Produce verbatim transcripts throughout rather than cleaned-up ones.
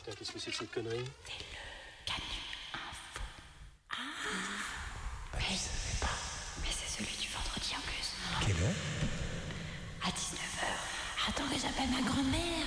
Putain, qu'est-ce que c'est que cette connerie? C'est le Canu Info. Ah bah, mais, je savais pas. Mais c'est celui du vendredi en plus. Quelle heure? À dix-neuf heures. Attendez, j'appelle ma grand-mère.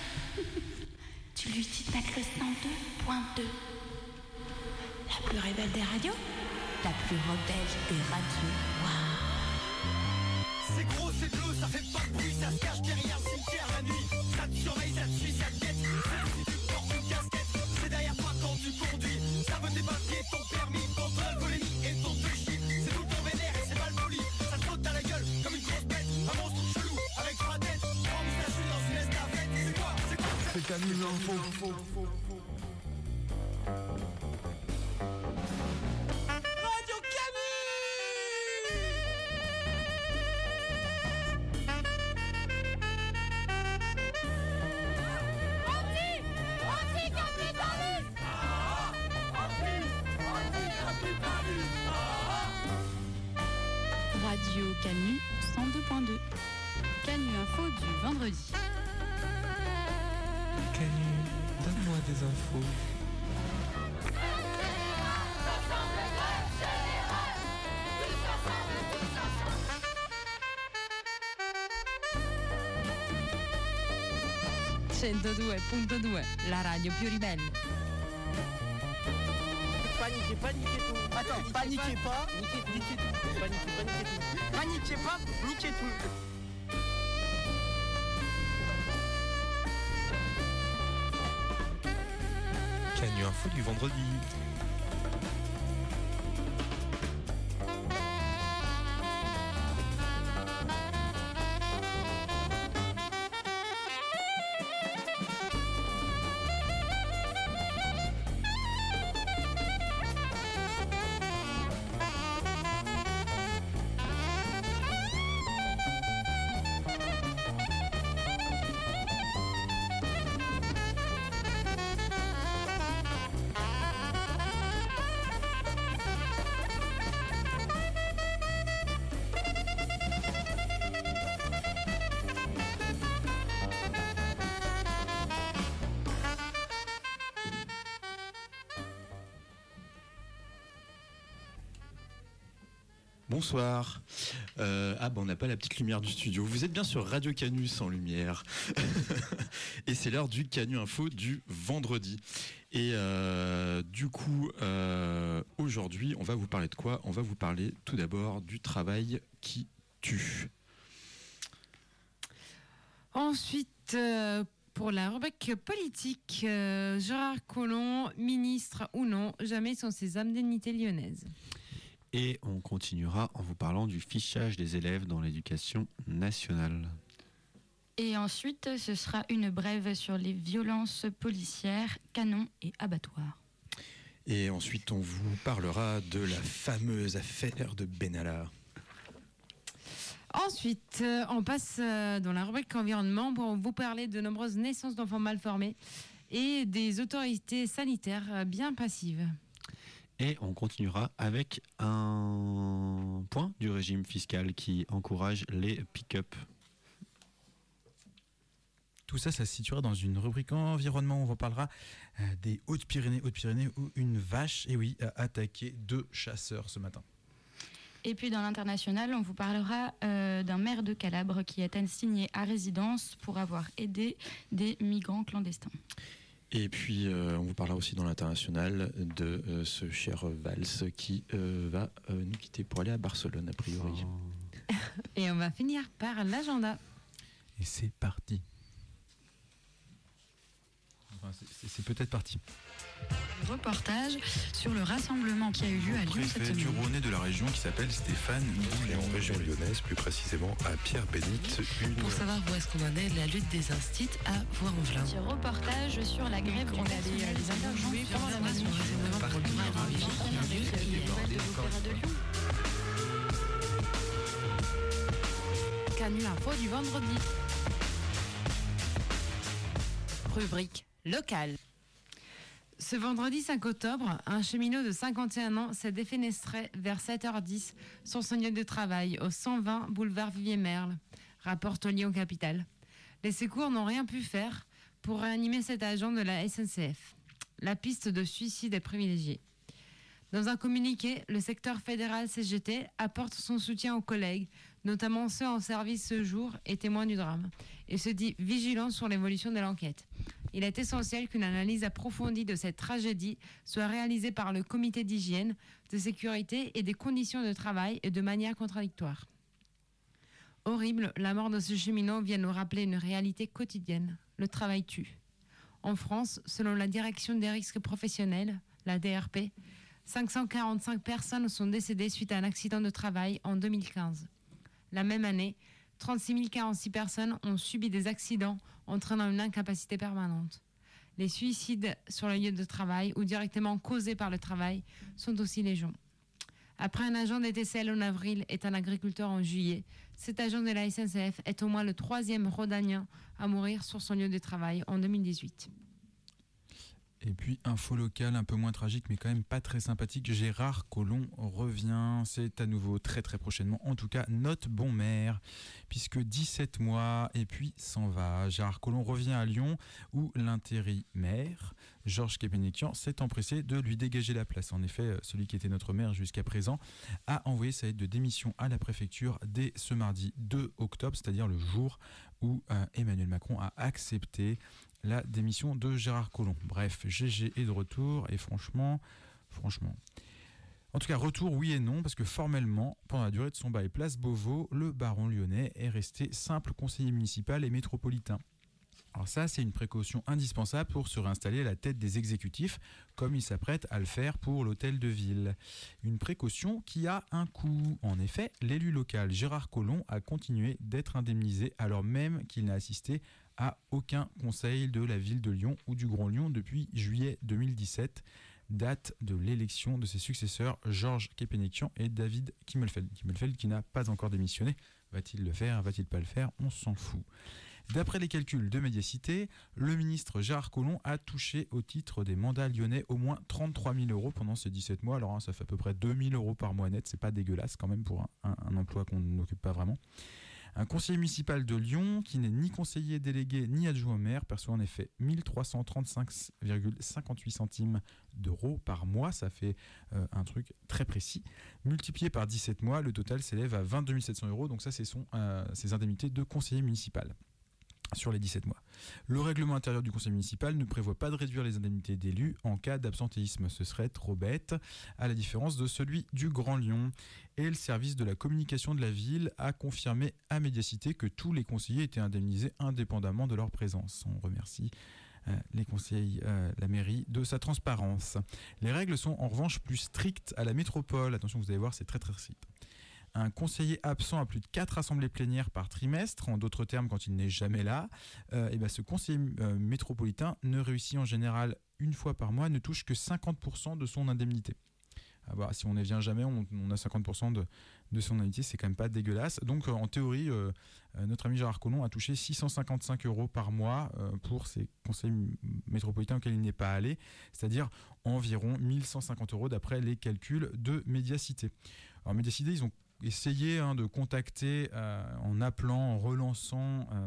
Tu lui dis de mettre le cent deux point deux. La plus rebelle des radios. La plus rebelle des radios. Waouh. C'est gros, c'est bleu, ça fait pas de bruit, ça se cache derrière le cimetière la nuit. Ça te surveille, ça te suit, ça te guette. C'est si tu portes une casquette, c'est derrière toi quand tu conduis. Ça veut tes papiers, ton permis, contre l'alcoolémie et ton touchy. C'est tout le temps vénère et c'est mal poli. Ça te saute à la gueule comme une grosse bête. Un monstre chelou avec trois têtes. Trois moustachus dans une estafette. C'est quoi, c'est quoi, c'est quoi? C'est Canu Info. Radio Canu cent deux point deux. Canu Info du vendredi. Canu, donne-moi des infos. centodue punto due, la radio più ribelle. Paniquez, paniquez tout. Attends, paniquez pas, niquez tout. Niquez tout. Paniquez, paniquez tout. Paniquez pas, niquez tout. Canu Info du vendredi. Bonsoir. Euh, ah bah on n'a pas la petite lumière du studio. Vous êtes bien sur Radio Canu sans lumière. Et c'est l'heure du Canu Info du vendredi. Et euh, du coup, euh, aujourd'hui, on va vous parler de quoi? On va vous parler tout d'abord du travail qui tue. Ensuite, euh, pour la rubrique politique, euh, Gérard Collomb, ministre ou non, jamais sans ses indemnités lyonnaises. Et on continuera en vous parlant du fichage des élèves dans l'éducation nationale. Et ensuite, ce sera une brève sur les violences policières, canons et abattoirs. Et ensuite, on vous parlera de la fameuse affaire de Benalla. Ensuite, euh, on passe euh, dans la rubrique environnement pour vous parler de nombreuses naissances d'enfants mal formés et des autorités sanitaires euh, bien passives. Et on continuera avec un point du régime fiscal qui encourage les pick-up. Tout ça, ça se situera dans une rubrique environnement où on vous parlera euh, des Hautes-Pyrénées, Hautes-Pyrénées où une vache, et oui, a attaqué deux chasseurs ce matin. Et puis dans l'international, on vous parlera euh, d'un maire de Calabre qui est assigné à résidence pour avoir aidé des migrants clandestins. Et puis, euh, on vous parlera aussi dans l'international de euh, ce cher Valls qui euh, va euh, nous quitter pour aller à Barcelone, a priori. Oh. Et on va finir par l'agenda. Et c'est parti. Enfin, c'est, c'est, c'est peut-être parti. Reportage sur le rassemblement qui a eu lieu à Lyon cette semaine. Le préfet du semaine. Rhône de la région qui s'appelle Stéphane Et en région lyonnaise, plus précisément à Pierre-Bénite. Une... Pour savoir où est-ce qu'on en est, la lutte des instits à Voix-en-Velin. Ce reportage sur la grève du personnel des interventions pendant la manif. Canu Info du vendredi. Rubrique locale. Ce vendredi cinq octobre, un cheminot de cinquante et un ans s'est défenestré vers sept heures dix sur son lieu de travail au cent vingt boulevard Vivier-Merle, rapporte Lyon Capitale. Les secours n'ont rien pu faire pour réanimer cet agent de la S N C F. La piste de suicide est privilégiée. Dans un communiqué, le secteur fédéral C G T apporte son soutien aux collègues, notamment ceux en service ce jour et témoins du drame, et se dit vigilant sur l'évolution de l'enquête. Il est essentiel qu'une analyse approfondie de cette tragédie soit réalisée par le comité d'hygiène, de sécurité et des conditions de travail et de manière contradictoire. Horrible, la mort de ce cheminot vient nous rappeler une réalité quotidienne. Le travail tue. En France, selon la Direction des risques professionnels, la D R P, cinq cent quarante-cinq personnes sont décédées suite à un accident de travail en deux mille quinze. La même année, trente-six mille quarante-six personnes ont subi des accidents entraînant une incapacité permanente. Les suicides sur le lieu de travail ou directement causés par le travail sont aussi légion. Après un agent des T C L en avril et un agriculteur en juillet, cet agent de la S N C F est au moins le troisième rhodanien à mourir sur son lieu de travail en deux mille dix-huit. Et puis, info locale un peu moins tragique, mais quand même pas très sympathique. Gérard Collomb revient. C'est à nouveau très très prochainement. En tout cas, note bon maire, puisque dix-sept mois et puis s'en va. Gérard Collomb revient à Lyon, où l'intérimaire, Georges Képénékian, s'est empressé de lui dégager la place. En effet, celui qui était notre maire jusqu'à présent a envoyé sa lettre de démission à la préfecture dès ce mardi deux octobre, c'est-à-dire le jour où euh, Emmanuel Macron a accepté la démission de Gérard Collomb. Bref, G G est de retour et franchement, franchement... En tout cas, retour oui et non, parce que formellement, pendant la durée de son bail place Beauvau, le baron lyonnais est resté simple conseiller municipal et métropolitain. Alors ça, c'est une précaution indispensable pour se réinstaller à la tête des exécutifs, comme il s'apprête à le faire pour l'hôtel de ville. Une précaution qui a un coût. En effet, l'élu local Gérard Collomb a continué d'être indemnisé alors même qu'il n'a assisté à aucun conseil de la ville de Lyon ou du Grand Lyon depuis juillet deux mille dix-sept, date de l'élection de ses successeurs Georges Képénékian et David Kimmelfeld. Kimmelfeld qui n'a pas encore démissionné. Va-t-il le faire ? Va-t-il pas le faire ? On s'en fout. D'après les calculs de Médiacité, le ministre Gérard Collomb a touché au titre des mandats lyonnais au moins trente-trois mille euros pendant ces dix-sept mois. Alors hein, ça fait à peu près deux mille euros par mois net, c'est pas dégueulasse quand même pour un, un, un emploi qu'on n'occupe pas vraiment. Un conseiller municipal de Lyon, qui n'est ni conseiller délégué ni adjoint au maire, perçoit en effet mille trois cent trente-cinq virgule cinquante-huit centimes d'euros par mois. Ça fait euh, un truc très précis. Multiplié par dix-sept mois, le total s'élève à vingt-deux mille sept cents euros. Donc ça, c'est son, euh, ses indemnités de conseiller municipal sur les dix-sept mois. Le règlement intérieur du conseil municipal ne prévoit pas de réduire les indemnités d'élus en cas d'absentéisme. Ce serait trop bête, à la différence de celui du Grand Lyon. Et le service de la communication de la ville a confirmé à Médiacité que tous les conseillers étaient indemnisés indépendamment de leur présence. On remercie euh, les conseils, euh, la mairie, de sa transparence. Les règles sont en revanche plus strictes à la métropole. Attention, vous allez voir, c'est très très strict. Un conseiller absent à plus de quatre assemblées plénières par trimestre, en d'autres termes quand il n'est jamais là, euh, et ben ce conseiller euh, métropolitain ne réussit en général une fois par mois, ne touche que cinquante pour cent de son indemnité. Ah bah, si on ne vient jamais, on, on a cinquante pour cent de, de son indemnité, c'est quand même pas dégueulasse. Donc euh, en théorie, euh, euh, notre ami Gérard Collomb a touché six cent cinquante-cinq euros par mois euh, pour ses conseils métropolitains auxquels il n'est pas allé, c'est-à-dire environ mille cent cinquante euros d'après les calculs de Médiacité. Alors Médiacité, ils ont essayé hein, de contacter euh, en appelant, en relançant euh,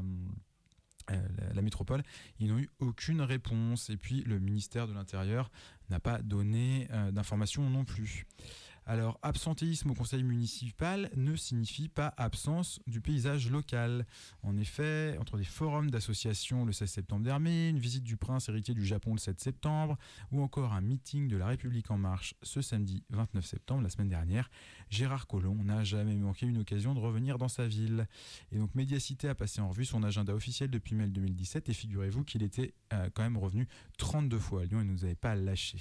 euh, la, la métropole. Ils n'ont eu aucune réponse. Et puis le ministère de l'Intérieur n'a pas donné euh, d'informations non plus. Alors, absentéisme au conseil municipal ne signifie pas absence du paysage local. En effet, entre des forums d'associations le seize septembre dernier, une visite du prince héritier du Japon le sept septembre, ou encore un meeting de La République En Marche ce samedi vingt-neuf septembre, la semaine dernière, Gérard Collomb n'a jamais manqué une occasion de revenir dans sa ville. Et donc, Médiacité a passé en revue son agenda officiel depuis mai deux mille dix-sept, et figurez-vous qu'il était euh, quand même revenu trente-deux fois à Lyon et ne nous avait pas lâché.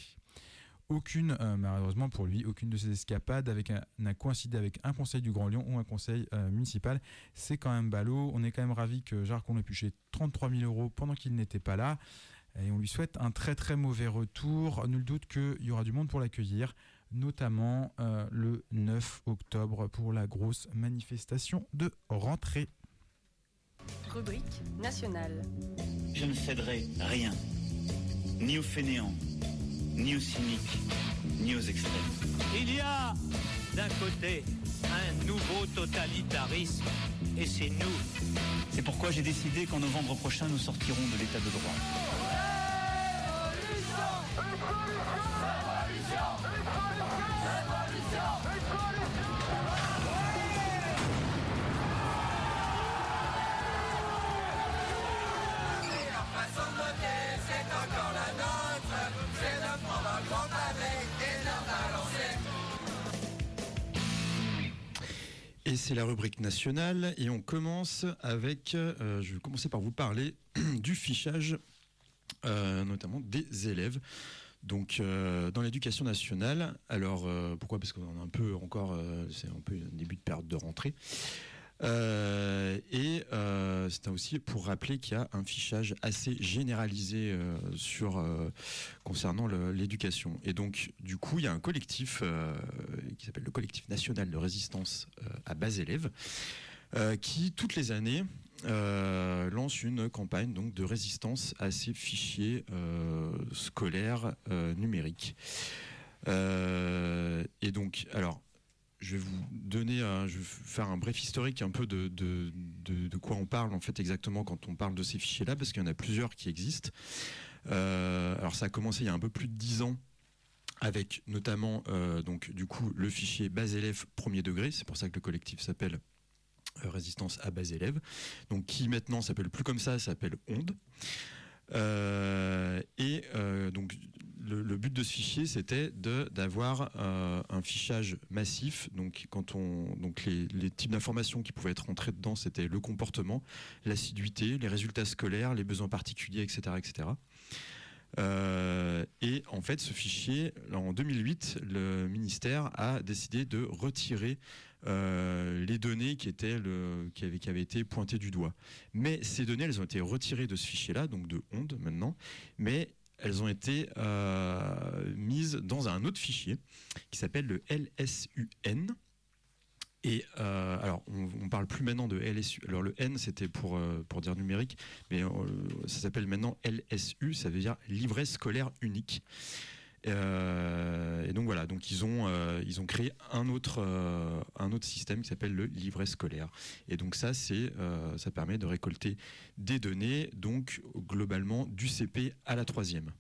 Aucune, euh, malheureusement pour lui, aucune de ces escapades avec un, n'a coïncidé avec un conseil du Grand Lyon ou un conseil euh, municipal. C'est quand même ballot. On est quand même ravis que Gérard Collomb ait touché trente-trois mille euros pendant qu'il n'était pas là. Et on lui souhaite un très très mauvais retour. Nul doute qu'il y aura du monde pour l'accueillir, notamment euh, le neuf octobre pour la grosse manifestation de rentrée. Rubrique nationale. Je ne céderai rien, ni aux fainéants, ni aux cyniques, ni aux extrêmes. Il y a d'un côté un nouveau totalitarisme et c'est nous. C'est pourquoi j'ai décidé qu'en novembre prochain, nous sortirons de l'état de droit. Et c'est la rubrique nationale et on commence avec, euh, je vais commencer par vous parler du fichage, euh, notamment des élèves. Donc euh, dans l'éducation nationale, alors euh, pourquoi ? Parce qu'on a un peu encore, euh, c'est un peu un début de période de rentrée. Euh, et euh, c'est aussi pour rappeler qu'il y a un fichage assez généralisé euh, sur, euh, concernant le, l'éducation. Et donc, du coup, il y a un collectif euh, qui s'appelle le Collectif National de Résistance euh, à Bas Élèves, euh, qui, toutes les années, euh, lance une campagne donc, de résistance à ces fichiers euh, scolaires euh, numériques. Euh, et donc, alors... Je vais vous donner, un, je vais faire un bref historique un peu de, de, de, de quoi on parle en fait exactement quand on parle de ces fichiers-là, parce qu'il y en a plusieurs qui existent. Euh, alors ça a commencé il y a un peu plus de dix ans, avec notamment euh, donc du coup le fichier bas élèves premier degré. C'est pour ça que le collectif s'appelle euh, Résistance à bas élèves. Donc qui maintenant s'appelle plus comme ça, s'appelle Onde. Euh, et euh, donc le, le but de ce fichier, c'était de, d'avoir euh, un fichage massif. Donc, quand on, donc les, les types d'informations qui pouvaient être rentrées dedans, c'était le comportement, l'assiduité, les résultats scolaires, les besoins particuliers, et cetera, et cetera. Euh, et en fait, ce fichier, en deux mille huit, le ministère a décidé de retirer euh, les données qui étaient le, qui avaient, qui avaient été pointées du doigt. Mais ces données, elles ont été retirées de ce fichier-là, donc de Onde maintenant, mais elles ont été euh, mises dans un autre fichier qui s'appelle le L S U N. Et euh, alors, on, on parle plus maintenant de L S U. Alors le N, c'était pour euh, pour dire numérique, mais euh, ça s'appelle maintenant L S U. Ça veut dire livret scolaire unique. Euh, et donc voilà. Donc ils ont euh, ils ont créé un autre euh, un autre système qui s'appelle le livret scolaire. Et donc ça, c'est euh, ça permet de récolter des données. Donc globalement du C P à la troisième.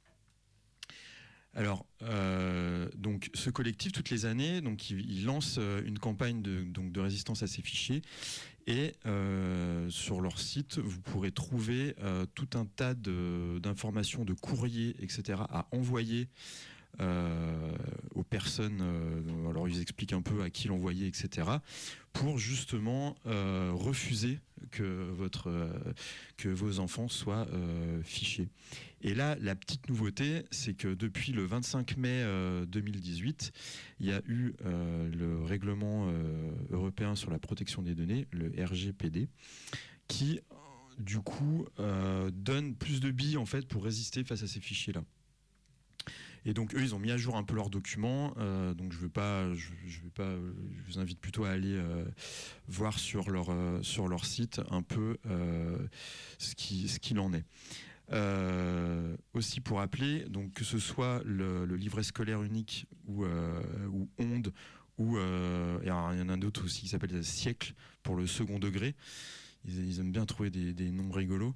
Alors, euh, donc, ce collectif, toutes les années, donc, il, il lance une campagne de, donc, de résistance à ces fichiers. Et euh, sur leur site, vous pourrez trouver euh, tout un tas de, d'informations, de courriers, et cetera, à envoyer euh, aux personnes. Euh, alors, ils expliquent un peu à qui l'envoyer, et cetera, pour justement euh, refuser que, votre, euh, que vos enfants soient euh, fichés. Et là, la petite nouveauté, c'est que depuis le vingt-cinq mai euh, deux mille dix-huit, il y a eu euh, le règlement euh, européen sur la protection des données, le R G P D, qui, du coup, euh, donne plus de billes en fait, pour résister face à ces fichiers-là. Et donc eux, ils ont mis à jour un peu leurs documents. Euh, donc je veux pas, je, je vais pas, je vous invite plutôt à aller euh, voir sur leur euh, sur leur site un peu euh, ce qui ce qu'il en est. Euh, aussi pour rappeler, donc que ce soit le, le livret scolaire unique ou, euh, ou Onde, ou euh, il y en a un autre aussi qui s'appelle Siècle pour le second degré. Ils, ils aiment bien trouver des, des noms rigolos.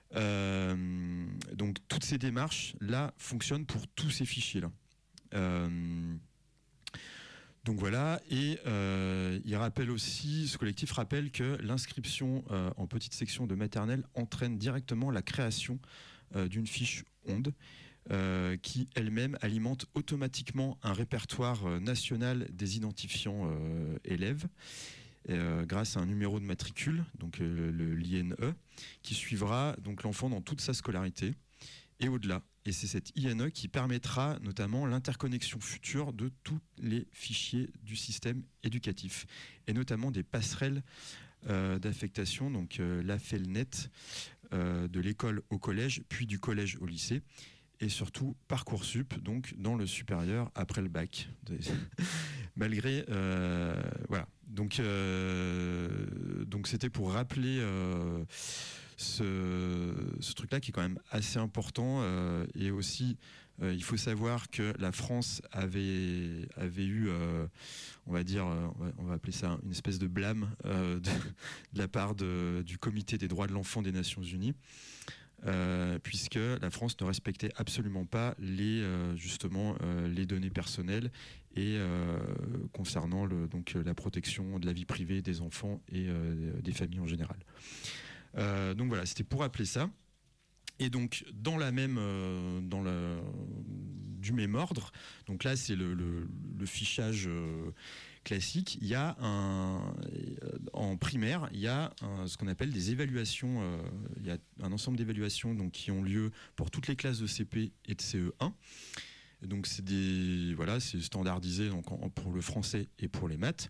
Euh, donc toutes ces démarches là fonctionnent pour tous ces fichiers là. Euh, Donc voilà, et euh, il rappelle aussi, ce collectif rappelle que l'inscription euh, en petite section de maternelle entraîne directement la création euh, d'une fiche Onde euh, qui elle-même alimente automatiquement un répertoire euh, national des identifiants euh, élèves euh, grâce à un numéro de matricule, donc euh, le, l'I N E, qui suivra donc l'enfant dans toute sa scolarité et au-delà. Et c'est cette I N E qui permettra notamment l'interconnexion future de tous les fichiers du système éducatif, et notamment des passerelles euh, d'affectation, donc euh, l'AFELNet, euh, de l'école au collège, puis du collège au lycée, et surtout Parcoursup, donc dans le supérieur après le bac. Malgré... Euh, voilà. Donc, euh, donc c'était pour rappeler... Euh, ce, ce truc-là qui est quand même assez important. Euh, et aussi, euh, il faut savoir que la France avait, avait eu, euh, on va dire, euh, on, va, on va appeler ça une espèce de blâme euh, de, de la part de, du Comité des droits de l'enfant des Nations Unies. Euh, puisque la France ne respectait absolument pas les, euh, justement, euh, les données personnelles et euh, concernant le, donc, la protection de la vie privée des enfants et euh, des familles en général. Euh, donc voilà, c'était pour rappeler ça. Et donc dans la même, euh, dans la, du même ordre, donc là c'est le, le, le fichage euh, classique. Il y a un, en primaire, il y a un, ce qu'on appelle des évaluations. Euh, il y a un ensemble d'évaluations donc qui ont lieu pour toutes les classes de C P et de C E un. Donc c'est des, voilà, c'est standardisé donc en, pour le français et pour les maths.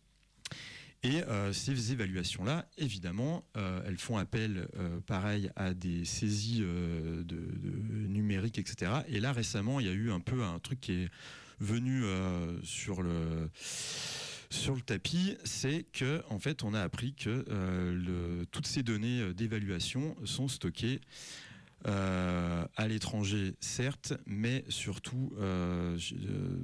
Et euh, ces évaluations-là, évidemment, euh, elles font appel, euh, pareil, à des saisies euh, de, de numériques, et cetera. Et là, récemment, il y a eu un peu un truc qui est venu euh, sur le sur le tapis, c'est que en fait, on a appris que euh, le, toutes ces données d'évaluation sont stockées Euh, à l'étranger, certes, mais surtout euh, euh,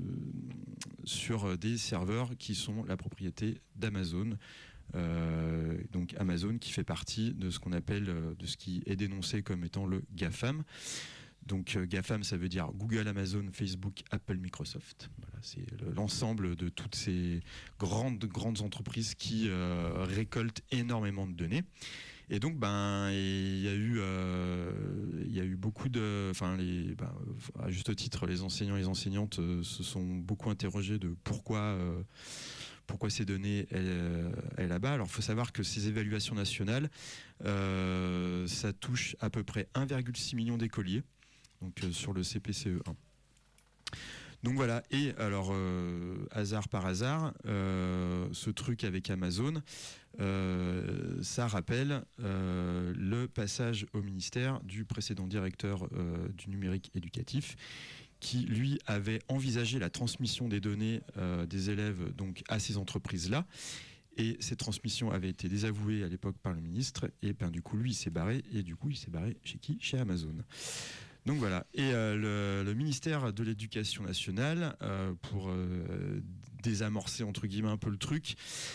sur des serveurs qui sont la propriété d'Amazon. Euh, donc Amazon qui fait partie de ce qu'on appelle, de ce qui est dénoncé comme étant le GAFAM. Donc euh, GAFAM, ça veut dire Google, Amazon, Facebook, Apple, Microsoft. Voilà, c'est le, l'ensemble de toutes ces grandes, grandes entreprises qui euh, récoltent énormément de données. Et donc, ben, il y a eu, euh, il y a eu beaucoup de, enfin, les, ben, à juste titre, les enseignants et les enseignantes euh, se sont beaucoup interrogés de pourquoi, euh, pourquoi ces données est là-bas. Alors, il faut savoir que ces évaluations nationales, euh, ça touche à peu près un virgule six million d'écoliers, donc euh, sur le C P C E un. Donc voilà, et alors, euh, hasard par hasard, euh, ce truc avec Amazon, euh, ça rappelle euh, le passage au ministère du précédent directeur euh, du numérique éducatif, qui lui avait envisagé la transmission des données euh, des élèves donc, à ces entreprises-là. Et cette transmission avait été désavouée à l'époque par le ministre, et ben, du coup, lui, il s'est barré, et du coup, il s'est barré chez qui ? Chez Amazon. Donc voilà, et euh, le, le ministère de l'Éducation nationale, euh, pour euh, désamorcer entre guillemets un peu le truc,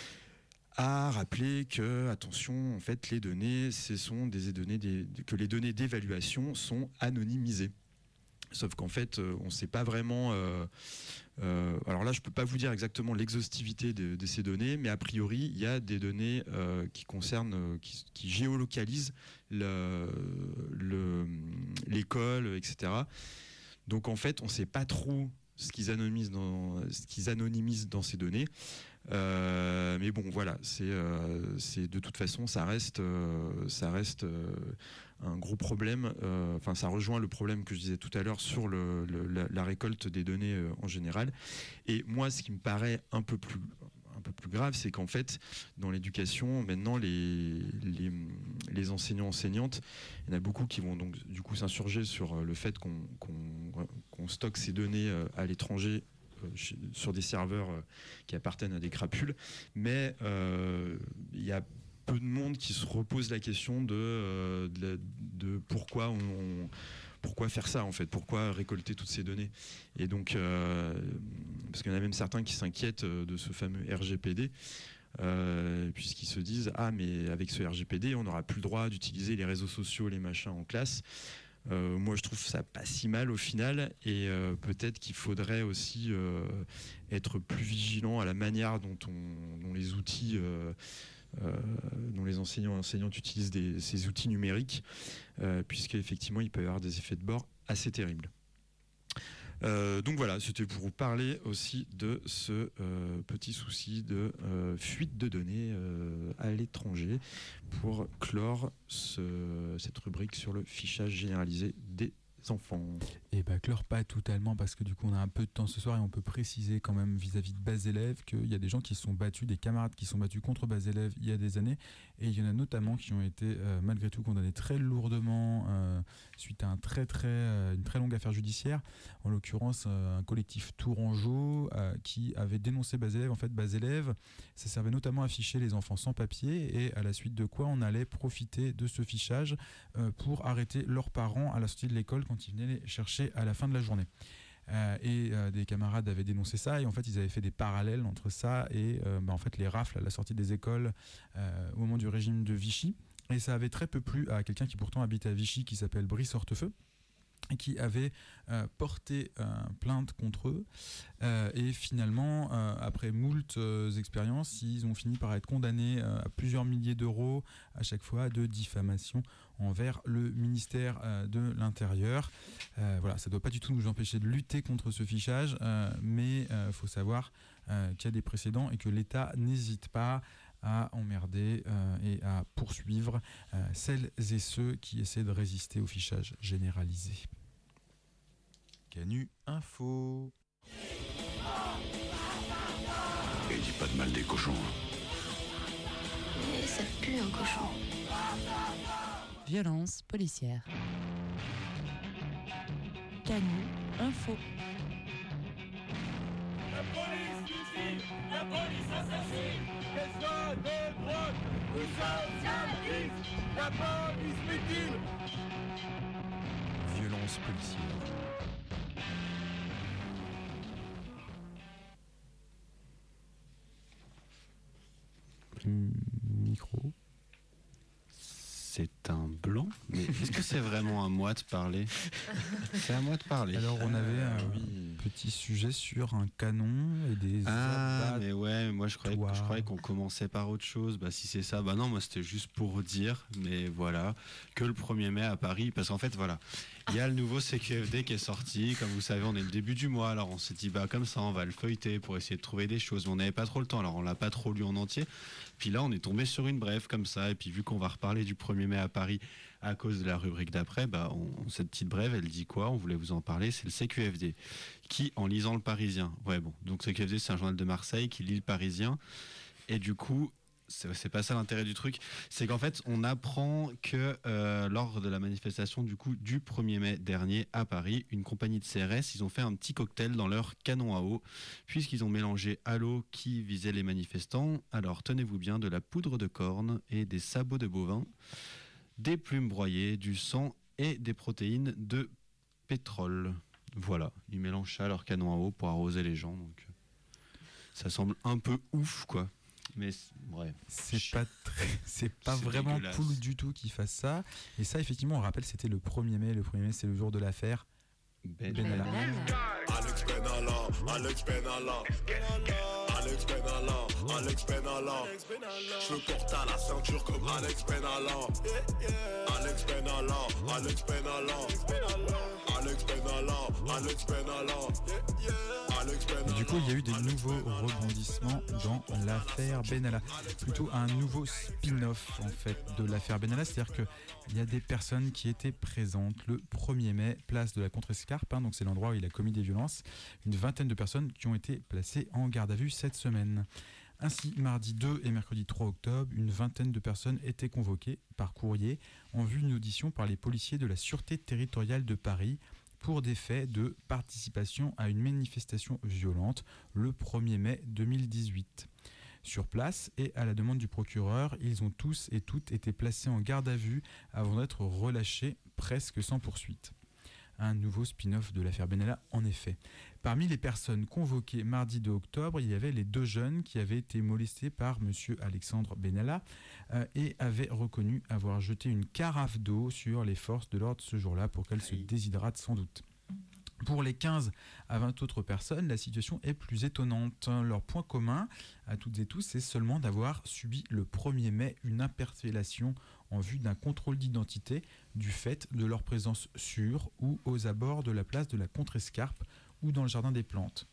a rappelé que, attention, en fait, les données, ce sont des données, des, que les données d'évaluation sont anonymisées. Sauf qu'en fait, euh, on ne sait pas vraiment. Euh, euh, alors là, je ne peux pas vous dire exactement l'exhaustivité de, de ces données, mais a priori, il y a des données euh, qui concernent, euh, qui, qui géolocalisent le, le, l'école, et cetera. Donc en fait, on ne sait pas trop ce qu'ils anonymisent dans, ce qu'ils anonymisent dans ces données. Euh, mais bon, voilà, c'est, euh, c'est de toute façon, ça reste, euh, ça reste euh, un gros problème. Euh, enfin, ça rejoint le problème que je disais tout à l'heure sur le, le, la, la récolte des données euh, en général. Et moi, ce qui me paraît un peu plus, un peu plus grave, c'est qu'en fait, dans l'éducation, maintenant, les, les, les enseignants enseignantes, il y en a beaucoup qui vont donc du coup s'insurger sur le fait qu'on, qu'on, qu'on stocke ces données à l'étranger, sur des serveurs qui appartiennent à des crapules, mais euh, il y a peu de monde qui se repose la question de, euh, de, de pourquoi on, on, pourquoi faire ça en fait, pourquoi récolter toutes ces données. Et donc, euh, parce qu'il y en a même certains qui s'inquiètent de ce fameux R G P D, euh, puisqu'ils se disent ah mais avec ce R G P D on n'aura plus le droit d'utiliser les réseaux sociaux, les machins en classe. Euh, moi, je trouve ça pas si mal au final, et euh, peut-être qu'il faudrait aussi euh, être plus vigilant à la manière dont, on, dont les outils, euh, euh, dont les enseignants et enseignantes utilisent des, ces outils numériques, euh, puisqu'effectivement, il peut y avoir des effets de bord assez terribles. Euh, donc voilà, c'était pour vous parler aussi de ce euh, petit souci de euh, fuite de données euh, à l'étranger, pour clore ce, cette rubrique sur le fichage généralisé des enfants. Et bah clore pas totalement parce que du coup on a un peu de temps ce soir et on peut préciser quand même vis-à-vis de bas élèves qu'il y a des gens qui se sont battus, des camarades qui se sont battus contre bas élèves il y a des années et il y en a notamment qui ont été euh, malgré tout condamnés très lourdement euh, suite à un très, très, euh, une très longue affaire judiciaire, en l'occurrence euh, un collectif Tourangeau euh, qui avait dénoncé bas élèves. En fait bas élèves ça servait notamment à ficher les enfants sans papier et à la suite de quoi on allait profiter de ce fichage euh, pour arrêter leurs parents à la sortie de l'école quand ils venaient les chercher à la fin de la journée. Euh, et euh, des camarades avaient dénoncé ça et en fait ils avaient fait des parallèles entre ça et euh, bah, en fait les rafles à la sortie des écoles euh, au moment du régime de Vichy, et ça avait très peu plu à quelqu'un qui pourtant habite à Vichy qui s'appelle Brice Hortefeux et qui avait euh, porté euh, plainte contre eux euh, et finalement euh, après moult euh, expériences ils ont fini par être condamnés euh, à plusieurs milliers d'euros à chaque fois de diffamation envers le ministère euh, de l'Intérieur. Euh, voilà, ça ne doit pas du tout nous empêcher de lutter contre ce fichage, euh, mais il euh, faut savoir euh, qu'il y a des précédents et que l'État n'hésite pas à emmerder euh, et à poursuivre euh, celles et ceux qui essaient de résister au fichage généralisé. Canu Info. Et dis pas de mal des cochons. Et ça pue un cochon. Violence policière. Canu Info. La police fusille, la police assassine. Qu'elle soit de droite ou socialiste, la police mutile. Violence policière. Micro. C'est un blanc, mais est-ce que c'est vraiment à moi de parler? C'est à moi de parler. Alors on avait un oui. petit sujet sur un canon et des ah abattoirs. Mais ouais, moi je croyais, je croyais qu'on commençait par autre chose. Bah si c'est ça, bah non, moi c'était juste pour dire, mais voilà, que le premier mai à Paris, parce qu'en fait voilà, il y a le nouveau C Q F D qui est sorti, comme vous savez on est le début du mois, alors on s'est dit bah comme ça on va le feuilleter pour essayer de trouver des choses, mais on n'avait pas trop le temps, alors on l'a pas trop lu en entier. Puis là, on est tombé sur une brève comme ça. Et puis, vu qu'on va reparler du premier mai à Paris à cause de la rubrique d'après, bah, on, cette petite brève, elle dit quoi? On voulait vous en parler. C'est le C Q F D qui, en lisant le Parisien, ouais, bon, donc C Q F D, c'est un journal de Marseille qui lit le Parisien. Et du coup, c'est, c'est pas ça l'intérêt du truc. C'est qu'en fait, on apprend que euh, lors de la manifestation du coup du premier mai dernier à Paris, une compagnie de C R S, ils ont fait un petit cocktail dans leur canon à eau, puisqu'ils ont mélangé à l'eau qui visait les manifestants. Alors tenez-vous bien, de la poudre de corne et des sabots de bovin, des plumes broyées, du sang et des protéines de pétrole. Voilà, ils mélangent ça à leur canon à eau pour arroser les gens. Donc ça semble un peu ouf, quoi. Mais bref, c'est pas très, c'est pas c'est vraiment dégueulasse. Cool du tout qu'ils fassent ça. Et ça, effectivement, on rappelle, c'était le premier mai. Le premier mai, c'est le jour de l'affaire Benalla. Alex Benalla, Alex Benalla, Alex Benalla, Alex Benalla. Je me porte à la ceinture comme Alex Benalla. Alex Benalla, Alex Benalla, Alex Benalla, Alex Benalla. Et du coup, il y a eu des nouveaux rebondissements dans l'affaire Benalla. Plutôt un nouveau spin-off en fait de l'affaire Benalla, c'est-à-dire qu'il y a des personnes qui étaient présentes le premier mai, place de la Contrescarpe, hein, donc c'est l'endroit où il a commis des violences. Une vingtaine de personnes qui ont été placées en garde à vue cette semaine. Ainsi, mardi deux et mercredi trois octobre, une vingtaine de personnes étaient convoquées par courrier en vue d'une audition par les policiers de la Sûreté territoriale de Paris pour des faits de participation à une manifestation violente le premier mai deux mille dix-huit. Sur place et à la demande du procureur, ils ont tous et toutes été placés en garde à vue avant d'être relâchés presque sans poursuite. Un nouveau spin-off de l'affaire Benalla, en effet. Parmi les personnes convoquées mardi deux octobre, il y avait les deux jeunes qui avaient été molestés par monsieur Alexandre Benalla euh, et avaient reconnu avoir jeté une carafe d'eau sur les forces de l'ordre ce jour-là pour qu'elles se déshydratent sans doute. Pour les quinze à vingt autres personnes, la situation est plus étonnante. Leur point commun à toutes et tous, c'est seulement d'avoir subi le premier mai une interpellation en vue d'un contrôle d'identité du fait de leur présence sur ou aux abords de la place de la Contrescarpe ou dans le jardin des plantes.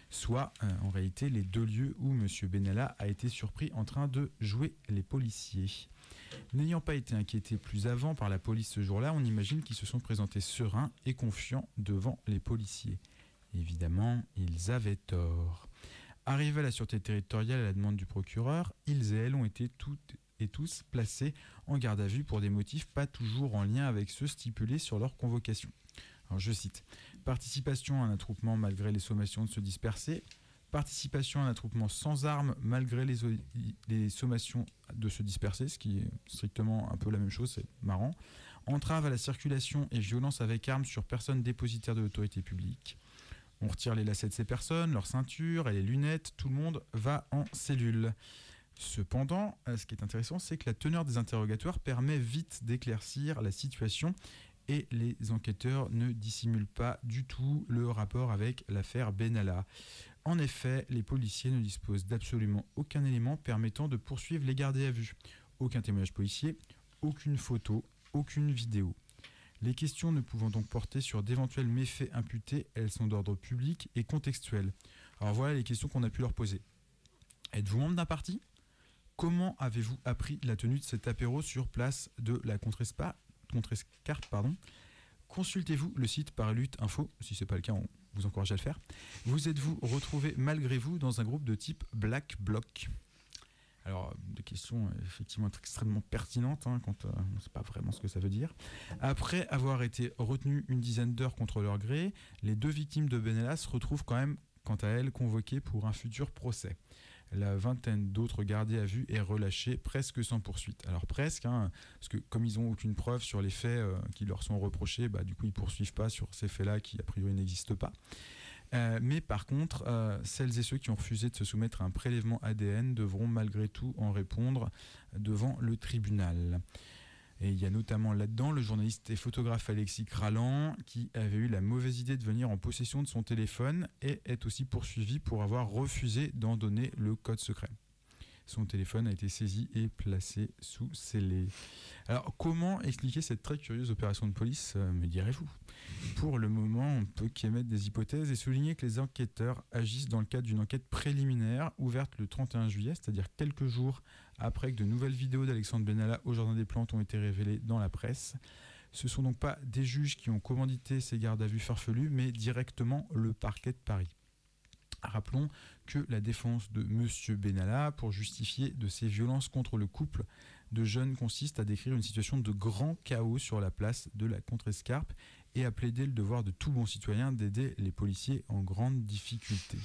soit euh, en réalité les deux lieux où M. Benalla a été surpris en train de jouer les policiers. N'ayant pas été inquiétés plus avant par la police ce jour-là, on imagine qu'ils se sont présentés sereins et confiants devant les policiers. Évidemment, ils avaient tort. Arrivés à la sûreté territoriale à la demande du procureur, ils et elles ont été toutes et tous placés en garde à vue pour des motifs pas toujours en lien avec ceux stipulés sur leur convocation. Alors je cite, participation à un attroupement malgré les sommations de se disperser, participation à un attroupement sans armes malgré les, les sommations de se disperser, ce qui est strictement un peu la même chose, c'est marrant, entrave à la circulation et violence avec armes sur personnes dépositaires de l'autorité publique. On retire les lacets de ces personnes, leurs ceintures et les lunettes, tout le monde va en cellule. Cependant, ce qui est intéressant, c'est que la teneur des interrogatoires permet vite d'éclaircir la situation et les enquêteurs ne dissimulent pas du tout le rapport avec l'affaire Benalla. En effet, les policiers ne disposent d'absolument aucun élément permettant de poursuivre les gardés à vue. Aucun témoignage policier, aucune photo, aucune vidéo. Les questions ne pouvant donc porter sur d'éventuels méfaits imputés, elles sont d'ordre public et contextuel. Alors voilà les questions qu'on a pu leur poser. Êtes-vous membre d'un parti ? Comment avez-vous appris la tenue de cet apéro sur place de la Contrespa Contrescarpe, pardon. Consultez-vous le site Parlut Info, si ce n'est pas le cas, on vous encourage à le faire. Vous êtes-vous retrouvé malgré vous dans un groupe de type Black Bloc ? Alors, des questions effectivement extrêmement pertinentes, hein, quand euh, on ne sait pas vraiment ce que ça veut dire. Après avoir été retenus une dizaine d'heures contre leur gré, les deux victimes de Benalla se retrouvent quand même, quant à elles, convoquées pour un futur procès. La vingtaine d'autres gardés à vue est relâchée presque sans poursuite. Alors presque, hein, parce que comme ils n'ont aucune preuve sur les faits euh, qui leur sont reprochés, bah, du coup ils ne poursuivent pas sur ces faits-là qui a priori n'existent pas. Euh, mais par contre, euh, celles et ceux qui ont refusé de se soumettre à un prélèvement A D N devront malgré tout en répondre devant le tribunal. Et il y a notamment là-dedans le journaliste et photographe Alexis Kralan qui avait eu la mauvaise idée de venir en possession de son téléphone et est aussi poursuivi pour avoir refusé d'en donner le code secret. Son téléphone a été saisi et placé sous scellé. Alors, comment expliquer cette très curieuse opération de police, euh, me direz-vous ? Pour le moment, on ne peut qu'émettre des hypothèses et souligner que les enquêteurs agissent dans le cadre d'une enquête préliminaire ouverte le trente et un juillet, c'est-à-dire quelques jours après que de nouvelles vidéos d'Alexandre Benalla au Jardin des Plantes ont été révélées dans la presse. Ce ne sont donc pas des juges qui ont commandité ces gardes à vue farfelus, mais directement le parquet de Paris. Rappelons que la défense de M. Benalla, pour justifier de ces violences contre le couple de jeunes, consiste à décrire une situation de grand chaos sur la place de la Contrescarpe et à plaider le devoir de tout bon citoyen d'aider les policiers en grande difficulté.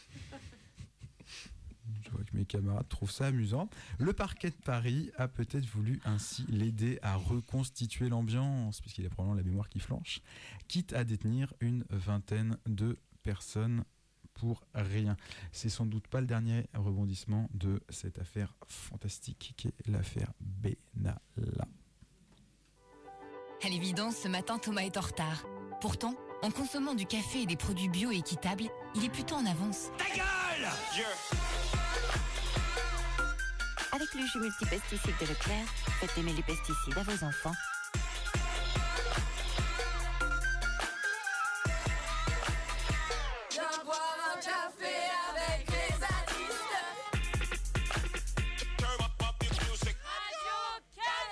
Je vois que mes camarades trouvent ça amusant. Le parquet de Paris a peut-être voulu ainsi l'aider à reconstituer l'ambiance, puisqu'il a probablement la mémoire qui flanche, quitte à détenir une vingtaine de personnes pour rien. C'est sans doute pas le dernier rebondissement de cette affaire fantastique qui est l'affaire Benalla. À l'évidence, ce matin, Thomas est en retard. Pourtant, en consommant du café et des produits bio et équitables, il est plutôt en avance. Ta gueule! Yeah. Avec le jus multipesticide de Leclerc, faites aimer les pesticides à vos enfants. Viens boire un café avec les artistes. Turn up your music. Radio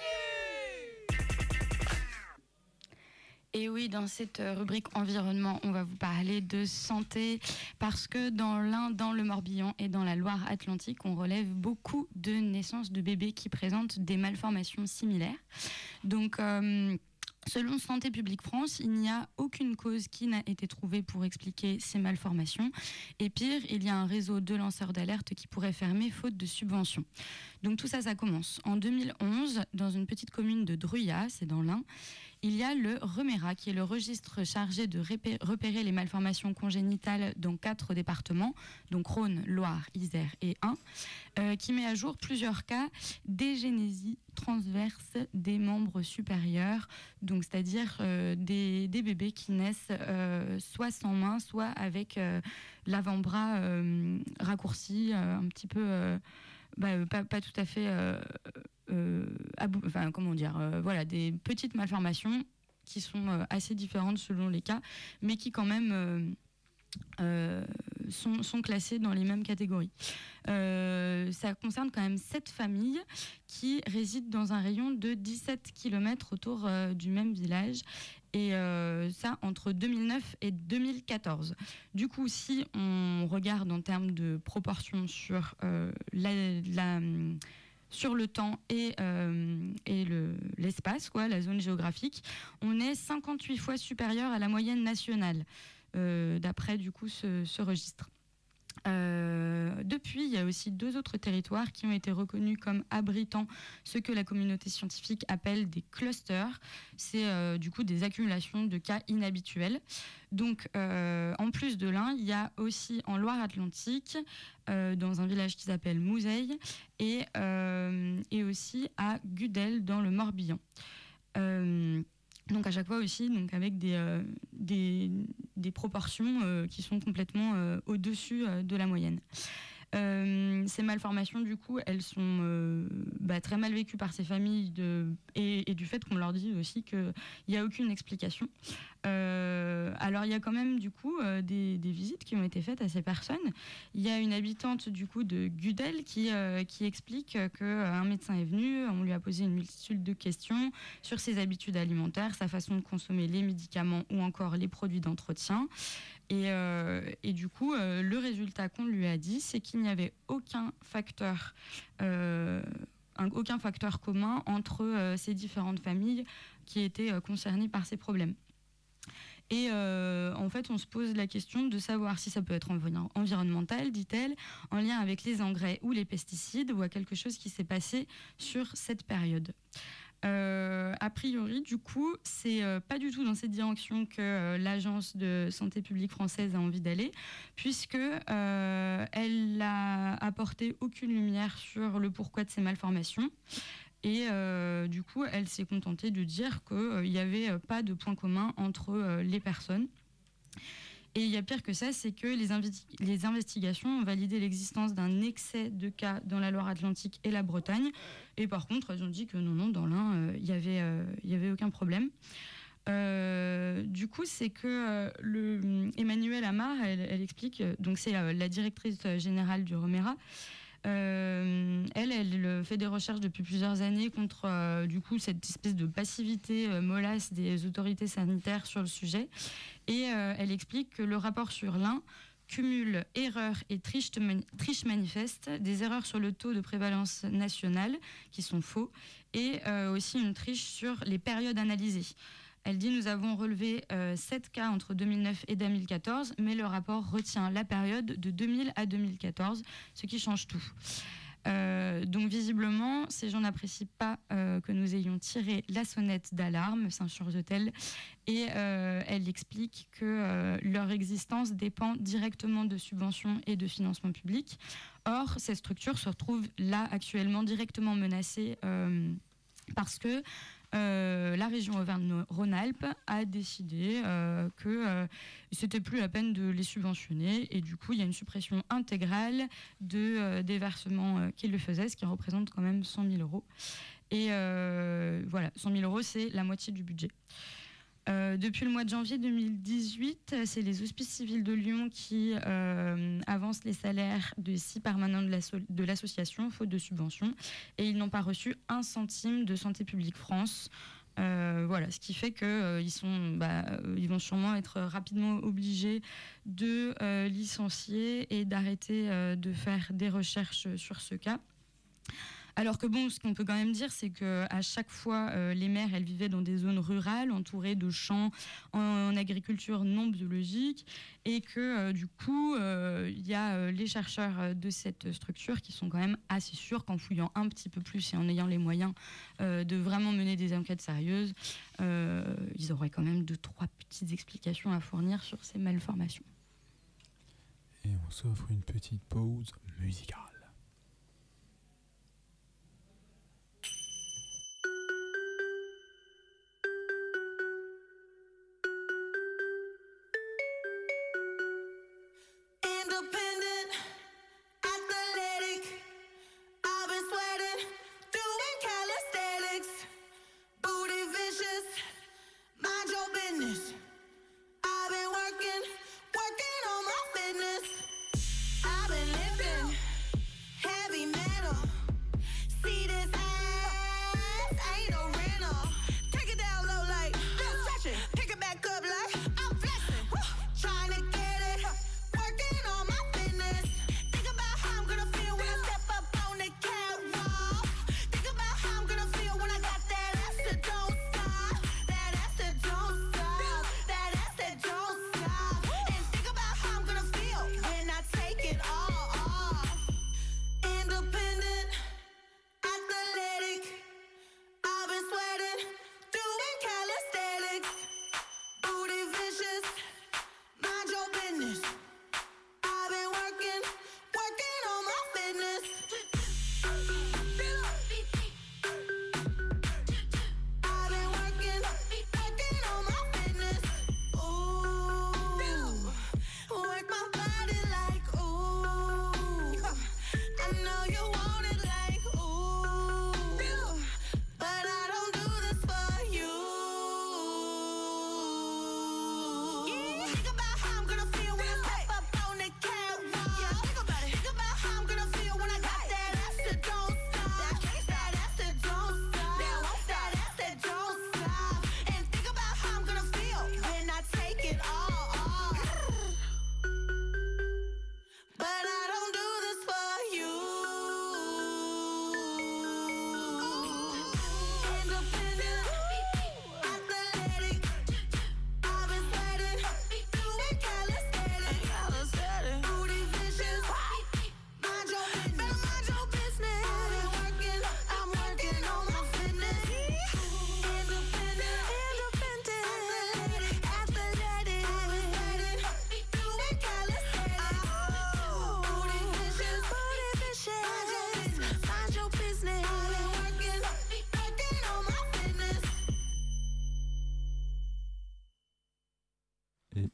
Canu. Et oui, dans cette rubrique environnement, on va vous parler de santé parce que dans l'Ain, dans le Morbihan et dans la Loire-Atlantique, on relève beaucoup de naissances de bébés qui présentent des malformations similaires. Donc, euh, selon Santé publique France, il n'y a aucune cause qui n'a été trouvée pour expliquer ces malformations. Et pire, il y a un réseau de lanceurs d'alerte qui pourrait fermer faute de subventions. Donc tout ça, ça commence en deux mille onze, dans une petite commune de Druyat, c'est dans l'Ain. Il y a le REMERA, qui est le registre chargé de repérer les malformations congénitales dans quatre départements, donc Rhône, Loire, Isère et Ain, euh, qui met à jour plusieurs cas d'égénésie transverse des membres supérieurs, donc c'est-à-dire euh, des, des bébés qui naissent euh, soit sans main, soit avec euh, l'avant-bras euh, raccourci, euh, un petit peu, euh, bah, pas, pas tout à fait... Euh, Euh, abou- enfin, comment dire, euh, voilà, des petites malformations qui sont euh, assez différentes selon les cas, mais qui quand même euh, euh, sont, sont classées dans les mêmes catégories. Euh, ça concerne quand même sept familles qui résident dans un rayon de dix-sept kilomètres autour euh, du même village. Et euh, ça, entre deux mille neuf et deux mille quatorze. Du coup, si on regarde en termes de proportion sur, euh, la, la, sur le temps et, euh, et le, l'espace, quoi, la zone géographique, on est cinquante-huit fois supérieur à la moyenne nationale, euh, d'après du coup ce, ce registre. Euh, depuis, il y a aussi deux autres territoires qui ont été reconnus comme abritant ce que la communauté scientifique appelle des clusters. C'est euh, du coup des accumulations de cas inhabituels. Donc, euh, en plus de l'Ain, il y a aussi en Loire-Atlantique, euh, dans un village qui s'appelle Mouzeil, et, euh, et aussi à Gudel, dans le Morbihan. Euh, Donc à chaque fois aussi, donc avec des, euh, des, des proportions euh, qui sont complètement euh, au-dessus euh, de la moyenne. Euh, ces malformations, du coup, elles sont euh, bah, très mal vécues par ces familles de, et, et du fait qu'on leur dit aussi qu'il n'y a aucune explication. Euh, alors il y a quand même du coup euh, des, des visites qui ont été faites à ces personnes. Il y a une habitante du coup de Gudel qui, euh, qui explique qu'un médecin est venu, on lui a posé une multitude de questions sur ses habitudes alimentaires, sa façon de consommer les médicaments ou encore les produits d'entretien. Et, euh, et du coup, euh, le résultat qu'on lui a dit, c'est qu'il n'y avait aucun facteur, euh, un, aucun facteur commun entre euh, ces différentes familles qui étaient euh, concernées par ces problèmes. Et euh, en fait, on se pose la question de savoir si ça peut être env- environnemental, dit-elle, en lien avec les engrais ou les pesticides, ou à quelque chose qui s'est passé sur cette période. Euh, a priori, du coup, c'est euh, pas du tout dans cette direction que euh, l'Agence de santé publique française a envie d'aller, puisque euh, elle n'a apporté aucune lumière sur le pourquoi de ces malformations. Et euh, du coup, elle s'est contentée de dire qu'il n'y avait pas de point commun entre euh, les personnes. Et il y a pire que ça, c'est que les, invi- les investigations ont validé l'existence d'un excès de cas dans la Loire-Atlantique et la Bretagne. Et par contre, elles ont dit que non, non, dans l'Ain, euh, il n'y avait, euh, il y avait aucun problème. Euh, du coup, c'est que euh, le, Emmanuelle Amar, elle, elle explique, donc c'est euh, la directrice générale du REMERA, Euh, elle, elle fait des recherches depuis plusieurs années contre euh, du coup, cette espèce de passivité euh, mollasse des autorités sanitaires sur le sujet. Et euh, elle explique que le rapport sur l'Ain cumule erreurs et triche, mani- triche manifeste, des erreurs sur le taux de prévalence nationale, qui sont faux, et euh, aussi une triche sur les périodes analysées. Elle dit « Nous avons relevé euh, sept cas entre deux mille neuf et deux mille quatorze, mais le rapport retient la période de deux mille à deux mille quatorze, ce qui change tout. Euh, » Donc visiblement, ces gens n'apprécient pas euh, que nous ayons tiré la sonnette d'alarme, s'insurge-t-elle, et euh, elle explique que euh, leur existence dépend directement de subventions et de financements publics. Or, ces structures se retrouvent là actuellement directement menacées euh, parce que Euh, la région Auvergne-Rhône-Alpes a décidé euh, que euh, c'était plus la peine de les subventionner, et du coup il y a une suppression intégrale de, euh, des versements euh, qu'ils le faisaient, ce qui représente quand même cent mille euros. Et euh, voilà, cent mille euros, c'est la moitié du budget. Euh, depuis le mois de janvier deux mille dix-huit, c'est les Hospices civils de Lyon qui euh, avancent les salaires de six permanents de, l'asso- de l'association, faute de subvention, et ils n'ont pas reçu un centime de Santé publique France. Euh, voilà, ce qui fait qu'ils euh, sont, bah, euh, ils vont sûrement être rapidement obligés de euh, licencier et d'arrêter euh, de faire des recherches sur ce cas. Alors que bon, ce qu'on peut quand même dire, c'est qu'à chaque fois, euh, les mères, elles vivaient dans des zones rurales, entourées de champs en, en agriculture non biologique, et que euh, du coup, il euh, y a euh, les chercheurs de cette structure qui sont quand même assez sûrs qu'en fouillant un petit peu plus et en ayant les moyens euh, de vraiment mener des enquêtes sérieuses, euh, ils auraient quand même deux, trois petites explications à fournir sur ces malformations. Et on s'offre une petite pause musicale. Independent, athletic, I've been sweating, doing calisthenics, booty vicious, mind your business. I've been working, working on my fitness.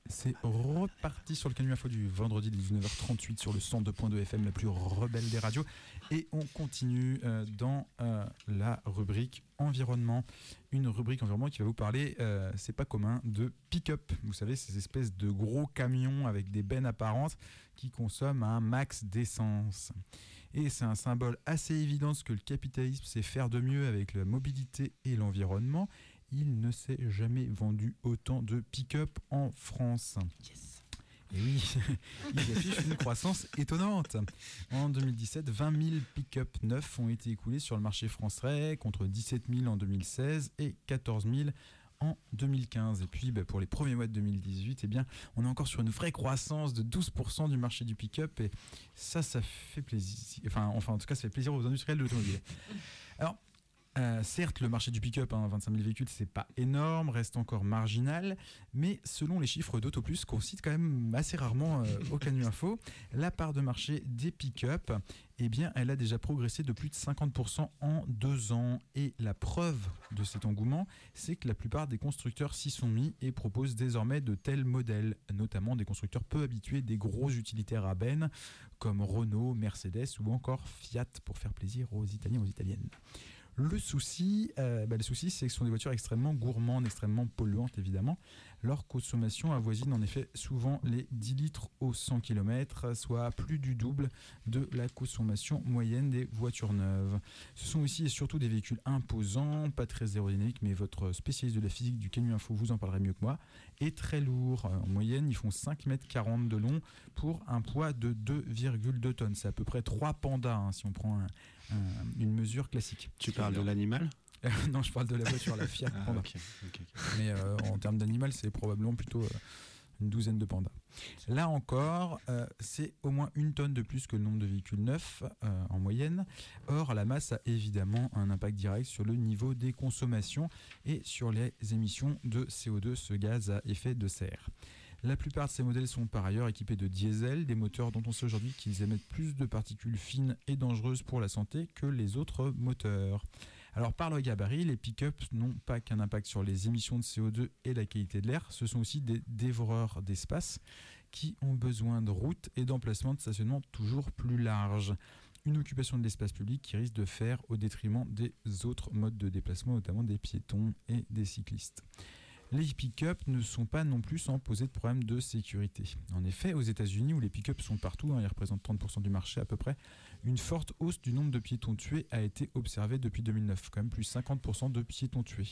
C'est reparti sur le Canu Info du vendredi de dix-neuf heures trente-huit sur le cent deux point deux F M, la plus rebelle des radios. Et on continue euh, dans euh, la rubrique environnement. Une rubrique environnement qui va vous parler, euh, c'est pas commun, de pick-up. Vous savez, ces espèces de gros camions avec des bennes apparentes qui consomment un max d'essence. Et c'est un symbole assez évident de ce que le capitalisme sait faire de mieux avec la mobilité et l'environnement. Il ne s'est jamais vendu autant de pick-up en France. Yes. Et oui, ils affichent une croissance étonnante. En deux mille dix-sept, vingt mille pick-up neufs ont été écoulés sur le marché français, contre dix-sept mille en deux mille seize et quatorze mille en deux mille quinze. Et puis bah, pour les premiers mois de deux mille dix-huit, eh bien, on est encore sur une vraie croissance de douze pour cent du marché du pick-up. Et ça, ça fait plaisir. Enfin, enfin en tout cas, ça fait plaisir aux industriels de l'automobile. Alors, Euh, certes, le marché du pick-up, hein, vingt-cinq mille véhicules, c'est pas énorme, reste encore marginal, mais selon les chiffres d'Autoplus, qu'on cite quand même assez rarement euh, au Canu Info, la part de marché des pick-up, eh bien, elle a déjà progressé de plus de cinquante pour cent en deux ans. Et la preuve de cet engouement, c'est que la plupart des constructeurs s'y sont mis et proposent désormais de tels modèles, notamment des constructeurs peu habitués des gros utilitaires à benne, comme Renault, Mercedes ou encore Fiat, pour faire plaisir aux Italiens et aux Italiennes. Le souci, euh, bah, le souci, c'est que ce sont des voitures extrêmement gourmandes, extrêmement polluantes évidemment. Leur consommation avoisine en effet souvent les dix litres au cent kilomètres, soit plus du double de la consommation moyenne des voitures neuves. Ce sont aussi et surtout des véhicules imposants, pas très aérodynamiques, mais votre spécialiste de la physique du Canu Info vous en parlerait mieux que moi, et très lourds. En moyenne, ils font cinq mètres quarante de long pour un poids de deux virgule deux tonnes. C'est à peu près trois pandas hein, si on prend un, un, une mesure classique. Tu parles de l'animal ? Non, je parle de la voiture, la Fiat ah, Panda. Okay, okay, okay. Mais euh, en termes d'animal, c'est probablement plutôt euh, une douzaine de pandas. Là encore, euh, c'est au moins une tonne de plus que le nombre de véhicules neufs euh, en moyenne. Or, la masse a évidemment un impact direct sur le niveau des consommations et sur les émissions de C O deux, ce gaz à effet de serre. La plupart de ces modèles sont par ailleurs équipés de diesel, des moteurs dont on sait aujourd'hui qu'ils émettent plus de particules fines et dangereuses pour la santé que les autres moteurs. Alors par leur gabarit, les pick-up n'ont pas qu'un impact sur les émissions de C O deux et la qualité de l'air, ce sont aussi des dévoreurs d'espace qui ont besoin de routes et d'emplacements de stationnement toujours plus larges. Une occupation de l'espace public qui risque de faire au détriment des autres modes de déplacement, notamment des piétons et des cyclistes. Les pick-up ne sont pas non plus sans poser de problèmes de sécurité. En effet, aux États-Unis, où les pick-up sont partout, hein, ils représentent trente pour cent du marché à peu près, une forte hausse du nombre de piétons tués a été observée depuis deux mille neuf, quand même plus cinquante pour cent de piétons tués.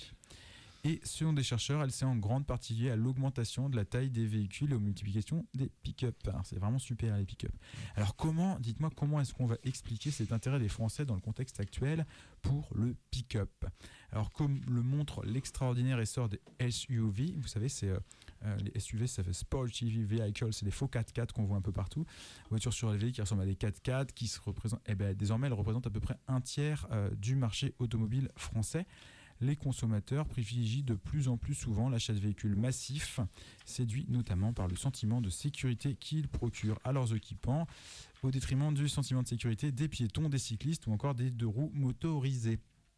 Et selon des chercheurs, elle s'est en grande partie liée à l'augmentation de la taille des véhicules et aux multiplications des pick-up. Alors, c'est vraiment super les pick-up. Alors comment, dites-moi, comment est-ce qu'on va expliquer cet intérêt des Français dans le contexte actuel pour le pick-up ? Alors comme le montre l'extraordinaire essor des S U V, vous savez, c'est... Euh, Euh, les S U V, ça fait Sport U V Vehicle, c'est les faux quatre-quatre qu'on voit un peu partout. Voitures surélevées qui ressemblent à des quatre-quatre, qui se représentent, eh ben, désormais elles représentent à peu près un tiers euh, du marché automobile français. Les consommateurs privilégient de plus en plus souvent l'achat de véhicules massifs, séduits notamment par le sentiment de sécurité qu'ils procurent à leurs occupants, au détriment du sentiment de sécurité des piétons, des cyclistes ou encore des deux roues motorisées.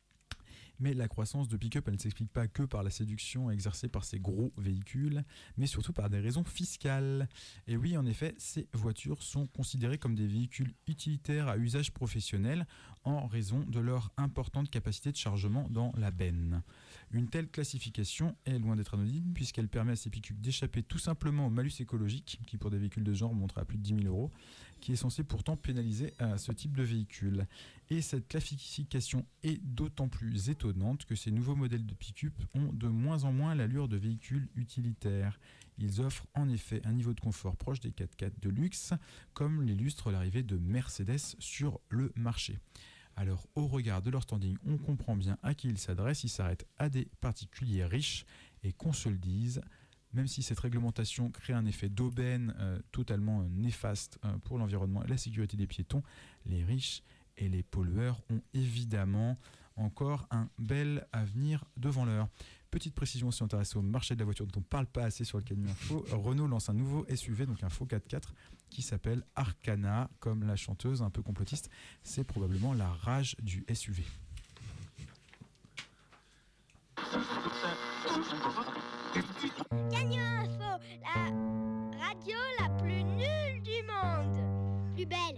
Mais la croissance de pick-up, elle ne s'explique pas que par la séduction exercée par ces gros véhicules, mais surtout par des raisons fiscales. Et oui, en effet, ces voitures sont considérées comme des véhicules utilitaires à usage professionnel en raison de leur importante capacité de chargement dans la benne. Une telle classification est loin d'être anodine puisqu'elle permet à ces pick-up d'échapper tout simplement au malus écologique, qui pour des véhicules de genre monterait à plus de dix mille euros, qui est censé pourtant pénaliser à ce type de véhicule. Et cette classification est d'autant plus étonnante que ces nouveaux modèles de pick-up ont de moins en moins l'allure de véhicules utilitaires. Ils offrent en effet un niveau de confort proche des quatre-quatre de luxe, comme l'illustre l'arrivée de Mercedes sur le marché. Alors, au regard de leur standing, on comprend bien à qui ils s'adressent. Ils s'arrêtent à des particuliers riches et qu'on se le dise, même si cette réglementation crée un effet d'aubaine euh, totalement euh, néfaste euh, pour l'environnement et la sécurité des piétons, les riches et les pollueurs ont évidemment encore un bel avenir devant leur. Petite précision si on s'intéresse au marché de la voiture dont on ne parle pas assez sur le Canu Info, Renault lance un nouveau S U V, donc un faux quatre-quatre, qui s'appelle Arcana, comme la chanteuse un peu complotiste. C'est probablement la rage du S U V. Canu Info, la radio la plus nulle du monde. Plus belle.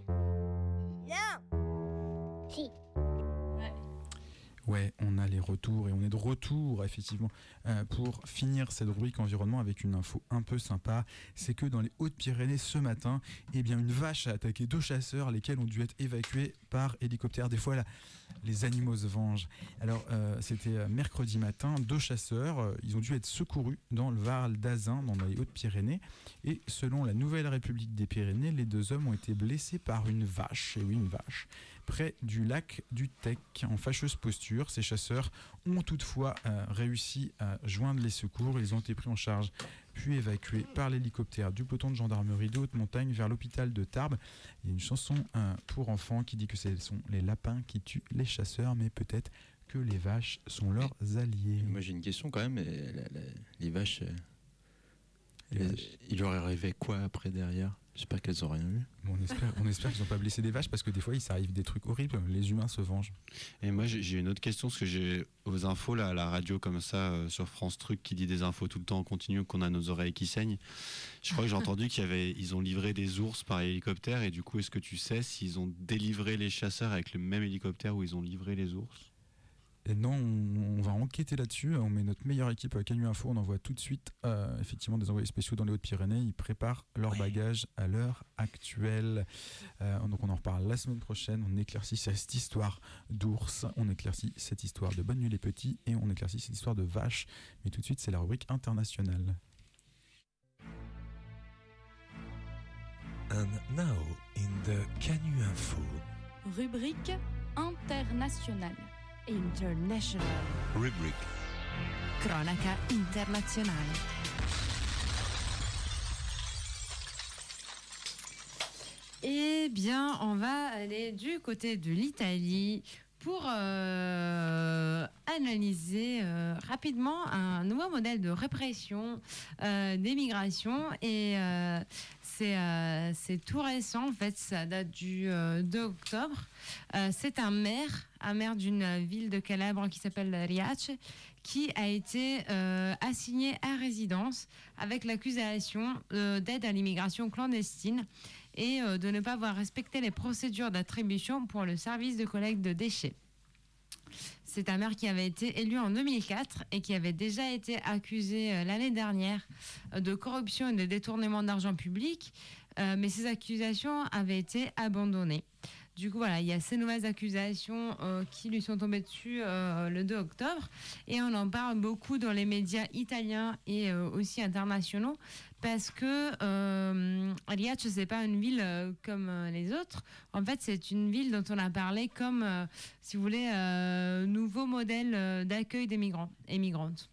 Non. Si. Ouais, on a les retours et on est de retour effectivement euh, pour finir cette rubrique environnement avec une info un peu sympa. C'est que dans les Hautes-Pyrénées ce matin, eh bien une vache a attaqué deux chasseurs, lesquels ont dû être évacués par hélicoptère. Des fois là, les animaux se vengent. Alors euh, c'était mercredi matin, deux chasseurs, euh, ils ont dû être secourus dans le Val d'Azun, dans les Hautes-Pyrénées. Et selon la Nouvelle République des Pyrénées, les deux hommes ont été blessés par une vache. Et oui, une vache. Près du lac du Tech, en fâcheuse posture. Ces chasseurs ont toutefois euh, réussi à joindre les secours. Ils ont été pris en charge puis évacués par l'hélicoptère du peloton de gendarmerie de Haute-Montagne vers l'hôpital de Tarbes. Il y a une chanson euh, pour enfants qui dit que ce sont les lapins qui tuent les chasseurs, mais peut-être que les vaches sont leurs alliés. Moi j'ai une question quand même. Les, les, les vaches, euh, les les vaches. Il leur est arrivé quoi après derrière? J'espère qu'elles n'ont rien eu. Bon, on espère, on espère qu'ils n'ont pas blessé des vaches parce que des fois il s'arrive des trucs horribles, les humains se vengent. Et moi j'ai une autre question parce que j'ai aux infos là, à la radio comme ça euh, sur France Truc qui dit des infos tout le temps en continu, qu'on a nos oreilles qui saignent. Je crois que j'ai entendu qu'ils avait, ils ont livré des ours par hélicoptère et du coup est-ce que tu sais s'ils ont délivré les chasseurs avec le même hélicoptère où ils ont livré les ours? Et non, on, on va enquêter là-dessus. On met notre meilleure équipe à Canu Info. On envoie tout de suite euh, effectivement des envoyés spéciaux dans les Hautes-Pyrénées. Ils préparent leurs oui. bagages à l'heure actuelle. Euh, donc on en reparle la semaine prochaine. On éclaircit cette histoire d'ours. On éclaircit cette histoire de Bonne Nuit les Petits. Et on éclaircit cette histoire de vaches. Mais tout de suite, c'est la rubrique internationale. And now in the Canu Info. Rubrique internationale. International. Rubrique. Cronaca internazionale. Eh bien, on va aller du côté de l'Italie pour euh, analyser euh, rapidement un nouveau modèle de répression euh, des migrations. Et euh, c'est, euh, c'est tout récent, en fait, ça date du euh, deux octobre. Euh, c'est un maire, un maire d'une ville de Calabre qui s'appelle Riace, qui a été euh, assigné à résidence avec l'accusation euh, d'aide à l'immigration clandestine et euh, de ne pas avoir respecté les procédures d'attribution pour le service de collecte de déchets. C'est un maire qui avait été élu en deux mille quatre et qui avait déjà été accusé euh, l'année dernière euh, de corruption et de détournement d'argent public, euh, mais ces accusations avaient été abandonnées. Du coup, voilà, il y a ces nouvelles accusations euh, qui lui sont tombées dessus euh, le deux octobre. Et on en parle beaucoup dans les médias italiens et euh, aussi internationaux parce que euh, Riace, ce n'est pas une ville euh, comme euh, les autres. En fait, c'est une ville dont on a parlé comme, euh, si vous voulez, euh, nouveau modèle euh, d'accueil des migrants et migrantes.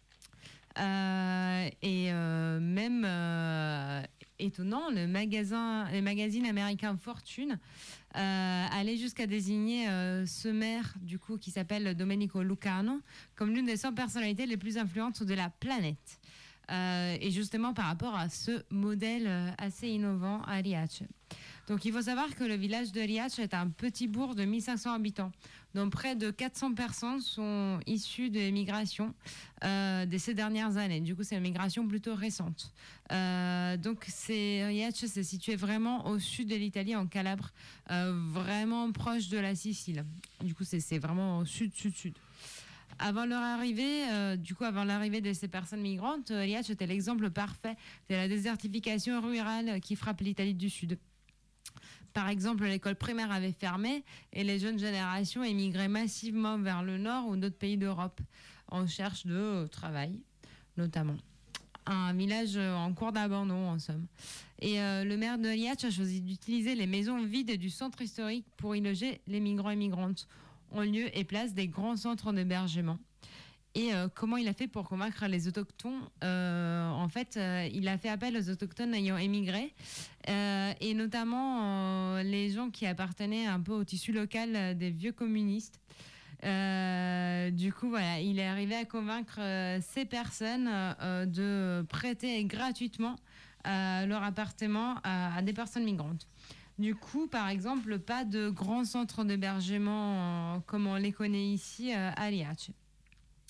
Euh, et euh, même euh, étonnant, le magasin, le magazine américain Fortune euh, allait jusqu'à désigner euh, ce maire du coup qui s'appelle Domenico Lucano comme l'une des cent personnalités les plus influentes de la planète. Euh, et justement par rapport à ce modèle euh, assez innovant à Riace. Donc il faut savoir que le village de Riace est un petit bourg de mille cinq cents habitants, dont près de quatre cents personnes sont issues de l'immigration euh, de ces dernières années. Du coup, c'est une migration plutôt récente. Euh, donc c'est, Riace s'est situé vraiment au sud de l'Italie, en Calabre, euh, vraiment proche de la Sicile. Du coup, c'est, c'est vraiment au sud, sud, sud. Avant leur arrivée, euh, du coup, avant l'arrivée de ces personnes migrantes, euh, Riace était l'exemple parfait de la désertification rurale qui frappe l'Italie du Sud. Par exemple, l'école primaire avait fermé et les jeunes générations émigraient massivement vers le nord ou d'autres pays d'Europe en recherche de euh, travail, notamment. Un village en cours d'abandon, en somme. Et euh, le maire de Riace a choisi d'utiliser les maisons vides du centre historique pour y loger les migrants et migrantes, en lieu et place des grands centres d'hébergement. Et euh, comment il a fait pour convaincre les autochtones euh, En fait, euh, il a fait appel aux autochtones ayant émigré, euh, et notamment euh, les gens qui appartenaient un peu au tissu local euh, des vieux communistes. Euh, du coup, voilà, il est arrivé à convaincre euh, ces personnes euh, de prêter gratuitement euh, leur appartement à, à des personnes migrantes. Du coup, par exemple, pas de grands centres d'hébergement euh, comme on les connaît ici euh, à Riace.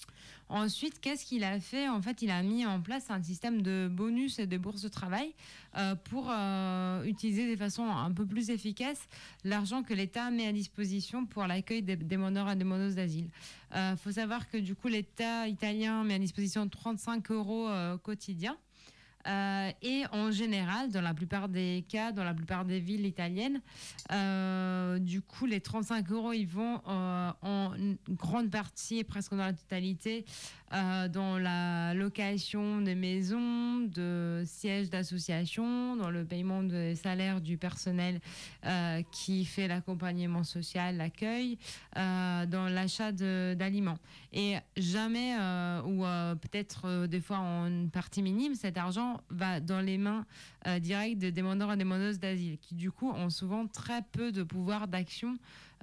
Ensuite, qu'est-ce qu'il a fait? En fait, il a mis en place un système de bonus et de bourses de travail euh, pour euh, utiliser de façon un peu plus efficace l'argent que l'État met à disposition pour l'accueil des demandeurs et demandeuses d'asile. Il euh, faut savoir que du coup, l'État italien met à disposition trente-cinq euros euh, quotidiens. Euh, et en général, dans la plupart des cas, dans la plupart des villes italiennes, euh, du coup, les trente-cinq euros, ils vont euh, en grande partie, presque dans la totalité, euh, dans la location des maisons, de sièges d'associations, dans le paiement des salaires du personnel euh, qui fait l'accompagnement social, l'accueil, euh, dans l'achat de, d'aliments. Et jamais, euh, ou euh, peut-être euh, des fois en une partie minime, cet argent va dans les mains euh, directes des demandeurs et demandeuses d'asile, qui du coup ont souvent très peu de pouvoir d'action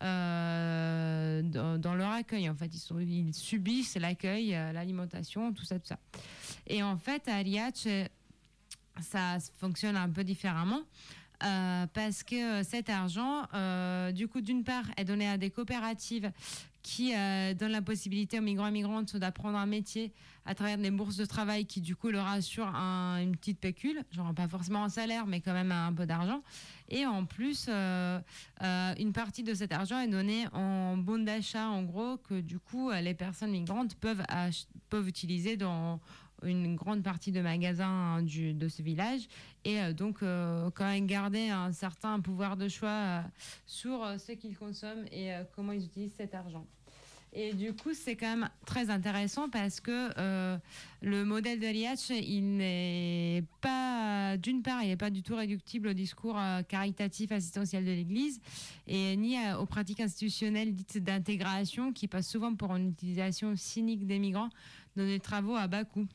euh, dans, dans leur accueil. En fait, ils, sont, ils subissent l'accueil, euh, l'alimentation, tout ça, tout ça. Et en fait, à Riace, ça fonctionne un peu différemment. Euh, parce que cet argent, euh, du coup, d'une part, est donné à des coopératives qui euh, donnent la possibilité aux migrants et migrantes d'apprendre un métier à travers des bourses de travail qui, du coup, leur assurent un, une petite pécule, genre pas forcément un salaire, mais quand même un peu d'argent. Et en plus, euh, euh, une partie de cet argent est donnée en bon d'achat, en gros, que du coup, les personnes migrantes peuvent, ach- peuvent utiliser dans une grande partie de magasins du, de ce village et euh, donc euh, quand même garder un certain pouvoir de choix euh, sur euh, ce qu'ils consomment et euh, comment ils utilisent cet argent. Et du coup, c'est quand même très intéressant parce que euh, le modèle de Riace, il n'est pas, d'une part, il n'est pas du tout réductible au discours euh, caritatif assistentiel de l'Église et ni à, aux pratiques institutionnelles dites d'intégration qui passent souvent pour une utilisation cynique des migrants dans des travaux à bas coût.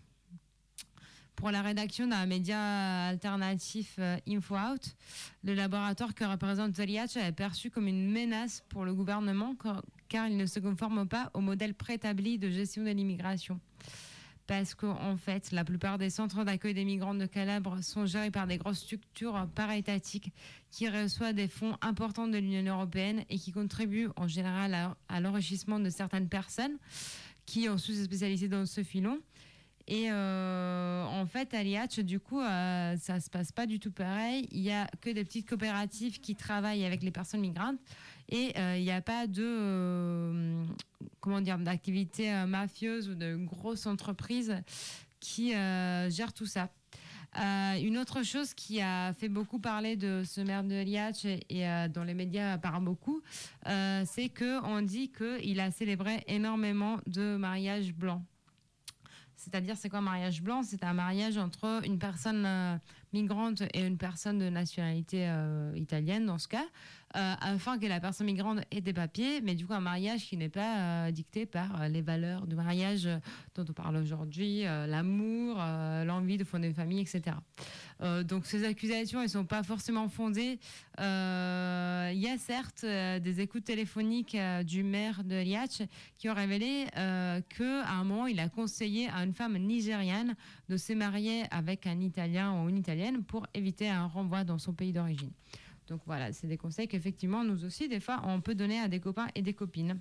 Pour la rédaction d'un média alternatif euh, InfoOut, le laboratoire que représente Riace est perçu comme une menace pour le gouvernement car, car il ne se conforme pas au modèle préétabli de gestion de l'immigration. Parce qu'en en fait, la plupart des centres d'accueil des migrants de Calabre sont gérés par des grosses structures para-étatiques qui reçoivent des fonds importants de l'Union européenne et qui contribuent en général à, à l'enrichissement de certaines personnes qui ont su se spécialiser dans ce filon. Et euh, en fait, à Riace, du coup, euh, ça se passe pas du tout pareil. Il y a que des petites coopératives qui travaillent avec les personnes migrantes et euh, il n'y a pas de euh, comment dire d'activité euh, mafieuse ou de grosses entreprises qui euh, gèrent tout ça. Euh, une autre chose qui a fait beaucoup parler de ce maire de Riace et, et euh, dans les médias parle beaucoup, euh, c'est que on dit qu'il a célébré énormément de mariages blancs. C'est-à-dire, c'est quoi un mariage blanc? C'est un mariage entre une personne euh, migrante et une personne de nationalité euh, italienne, dans ce cas, euh, afin que la personne migrante ait des papiers, mais du coup, un mariage qui n'est pas euh, dicté par euh, les valeurs du mariage euh, dont on parle aujourd'hui, euh, l'amour, euh, l'envie de fonder une famille, et cetera. Euh, donc, ces accusations, elles ne sont pas forcément fondées. Il euh, y a certes euh, des écoutes téléphoniques euh, du maire de Riace qui ont révélé euh, qu'à un moment, il a conseillé à une femme nigériane de se marier avec un Italien ou une Italienne pour éviter un renvoi dans son pays d'origine. Donc voilà, c'est des conseils qu'effectivement, nous aussi, des fois, on peut donner à des copains et des copines.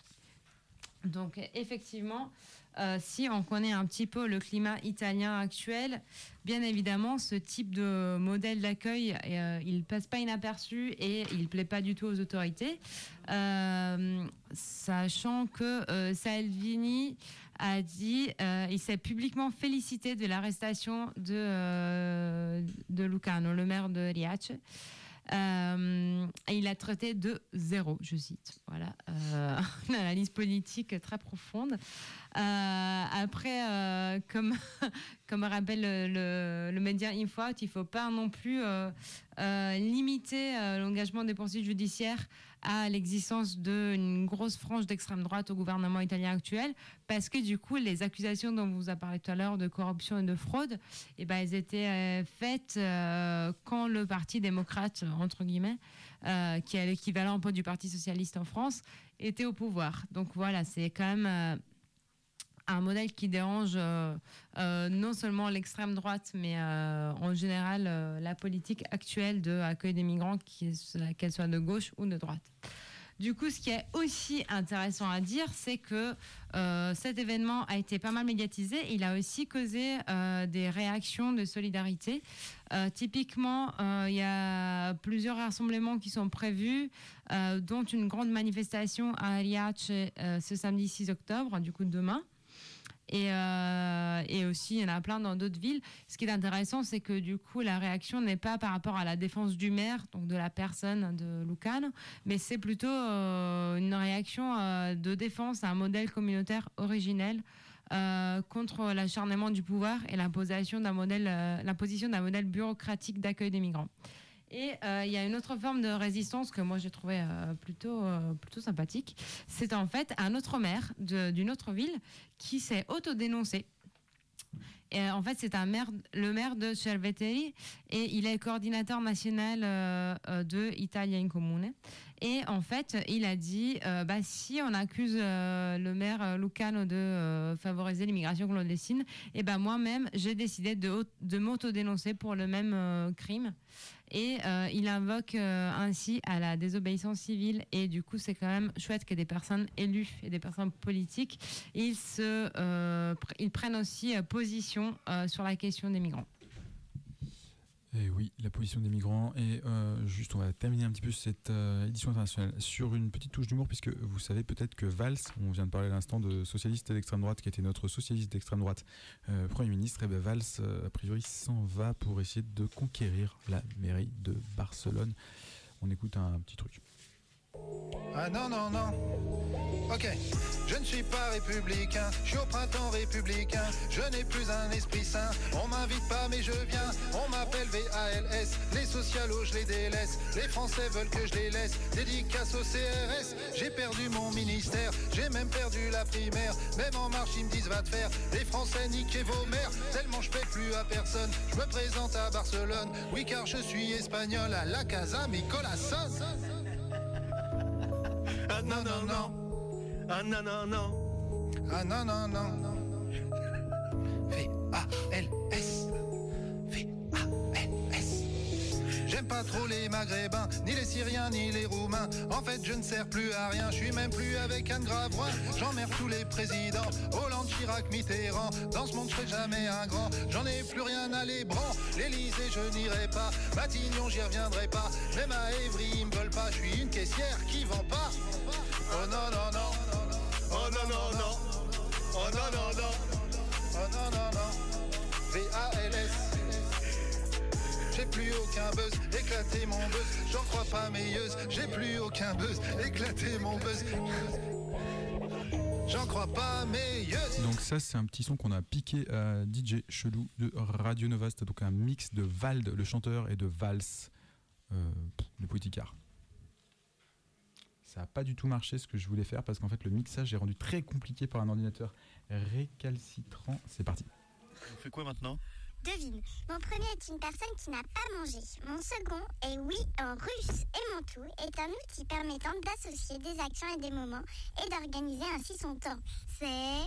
Donc effectivement, euh, si on connaît un petit peu le climat italien actuel, bien évidemment, ce type de modèle d'accueil, euh, il ne passe pas inaperçu et il ne plaît pas du tout aux autorités. Euh, sachant que euh, Salvini a dit, euh, il s'est publiquement félicité de l'arrestation de, euh, de Lucano, le maire de Riace. Euh, et il a traité de zéro, je cite. Voilà, euh, une analyse politique très profonde. Euh, après, euh, comme, comme rappelle le, le, le média InfoOut, il ne faut pas non plus euh, euh, limiter euh, l'engagement des poursuites judiciaires à l'existence d'une grosse frange d'extrême droite au gouvernement italien actuel, parce que du coup, les accusations dont vous avez parlé tout à l'heure de corruption et de fraude, eh ben, elles étaient euh, faites euh, quand le Parti démocrate, entre guillemets, euh, qui est l'équivalent un peu du Parti socialiste en France, était au pouvoir. Donc voilà, c'est quand même euh, un modèle qui dérange euh, euh, non seulement l'extrême droite, mais euh, en général euh, la politique actuelle de accueil des migrants, qu'elle soit de gauche ou de droite. Du coup, ce qui est aussi intéressant à dire, c'est que euh, cet événement a été pas mal médiatisé. Il a aussi causé euh, des réactions de solidarité. Euh, typiquement, euh, il y a plusieurs rassemblements qui sont prévus, euh, dont une grande manifestation à Ariace euh, ce samedi six octobre, du coup demain. Et, euh, et aussi, il y en a plein dans d'autres villes. Ce qui est intéressant, c'est que du coup, la réaction n'est pas par rapport à la défense du maire, donc de la personne de Lucano, mais c'est plutôt euh, une réaction euh, de défense à un modèle communautaire originel euh, contre l'acharnement du pouvoir et l'imposition d'un modèle, euh, l'imposition d'un modèle bureaucratique d'accueil des migrants. Et euh, il y a une autre forme de résistance que moi j'ai trouvé euh, plutôt, euh, plutôt sympathique. C'est en fait un autre maire de, d'une autre ville qui s'est autodénoncé. Et euh, en fait, c'est un maire, le maire de Cerveteri, et il est coordinateur national euh, euh, de Italia in Comune. Et en fait, il a dit, euh, bah, si on accuse euh, le maire euh, Lucano de euh, favoriser l'immigration clandestine, et ben moi-même, j'ai décidé de, de m'autodénoncer pour le même euh, crime. Et euh, il invoque euh, ainsi à la désobéissance civile. Et du coup, c'est quand même chouette que des personnes élues et des personnes politiques, ils, se, euh, pr- ils prennent aussi euh, position euh, sur la question des migrants. Et oui, la position des migrants. Et euh, juste, on va terminer un petit peu cette euh, édition internationale sur une petite touche d'humour, puisque vous savez peut-être que Valls, on vient de parler à l'instant de socialiste d'extrême droite, qui était notre socialiste d'extrême droite euh, Premier ministre, et bien Valls, euh, a priori, s'en va pour essayer de conquérir la mairie de Barcelone. On écoute un petit truc. Ah non, non, non. Ok, je ne suis pas républicain, je suis au printemps républicain, je n'ai plus un esprit sain, on m'invite pas mais je viens, on m'appelle V A L S, les socialos je les délaisse, les Français veulent que je les laisse, dédicace au C R S, j'ai perdu mon ministère, j'ai même perdu la primaire, même en marche ils me disent va te faire, les Français niquez vos mères, tellement je paie plus à personne, je me présente à Barcelone, oui car je suis espagnol, à la casa mi corazón. Ah non non non, ah non non non, ah non non non, V A L S, V A L S. J'aime pas trop les Maghrébins, ni les Syriens, ni les Roumains. En fait, je ne sers plus à rien, je suis même plus avec Anne Gravoin. J'emmerde tous les présidents, Hollande, Chirac, Mitterrand. Dans ce monde, je serai jamais un grand, j'en ai plus rien à l'ébran. L'Élysée, je n'irai pas, Matignon, j'y reviendrai pas. Même à Évry, ils me veulent pas, je suis une caissière qui vend pas. Oh non, non, non, oh non, non, non, oh non, non, non, oh non, non, non, V A L S. J'ai plus aucun buzz, éclaté mon buzz, j'en crois pas meilleuse. J'ai plus aucun buzz, éclaté mon buzz, j'en crois pas meilleuse. Donc ça, c'est un petit son qu'on a piqué à D J Chelou de Radio Nova. C'était donc un mix de Vald, le chanteur, et de Valls, euh, le politicard. Ça n'a pas du tout marché ce que je voulais faire parce qu'en fait le mixage est rendu très compliqué par un ordinateur récalcitrant. C'est parti. On fait quoi maintenant ? Devine, mon premier est une personne qui n'a pas mangé. Mon second est oui en russe. Et mon tout est un outil permettant d'associer des actions et des moments et d'organiser ainsi son temps. C'est...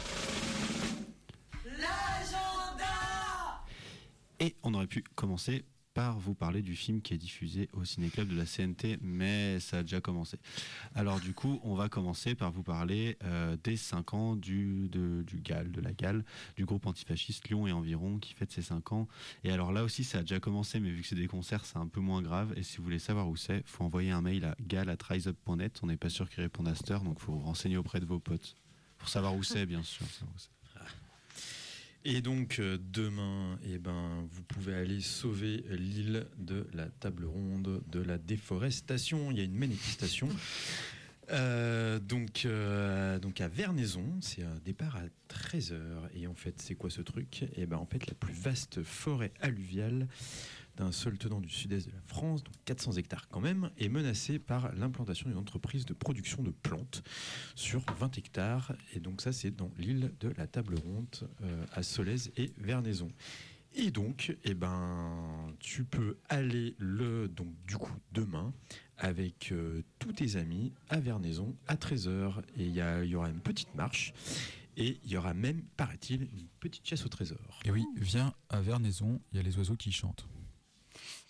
l'agenda. Et on aurait pu commencer par vous parler du film qui est diffusé au Ciné-Club de la C N T, mais ça a déjà commencé. Alors du coup, on va commencer par vous parler euh, des cinq ans du, de, du G A L, de la G A L, du groupe antifasciste Lyon et Environ, qui fête ses cinq ans. Et alors là aussi, ça a déjà commencé, mais vu que c'est des concerts, c'est un peu moins grave. Et si vous voulez savoir où c'est, il faut envoyer un mail à gal arobase riseup point net. On n'est pas sûr qu'ils répondent à cette heure, donc il faut vous renseigner auprès de vos potes. Pour savoir où c'est, bien sûr. Savoir où c'est. Et donc euh, demain, eh ben, vous pouvez aller sauver l'île de la table ronde de la déforestation. Il y a une manifestation. Euh, donc, euh, donc à Vernaison, c'est un départ à treize heures. Et en fait, c'est quoi ce truc ? Eh ben, en fait, la plus vaste forêt alluviale d'un seul tenant du sud-est de la France, donc quatre cents hectares quand même, est menacée par l'implantation d'une entreprise de production de plantes sur vingt hectares. Et donc ça, c'est dans l'île de la Table Ronde, euh, à Solèze et Vernaison. Et donc, eh ben, tu peux aller le, donc du coup demain avec euh, tous tes amis à Vernaison à treize heures. Et il y, y aura une petite marche. Et il y aura même, paraît-il, une petite chasse au trésor. Et oui, viens à Vernaison, il y a les oiseaux qui chantent.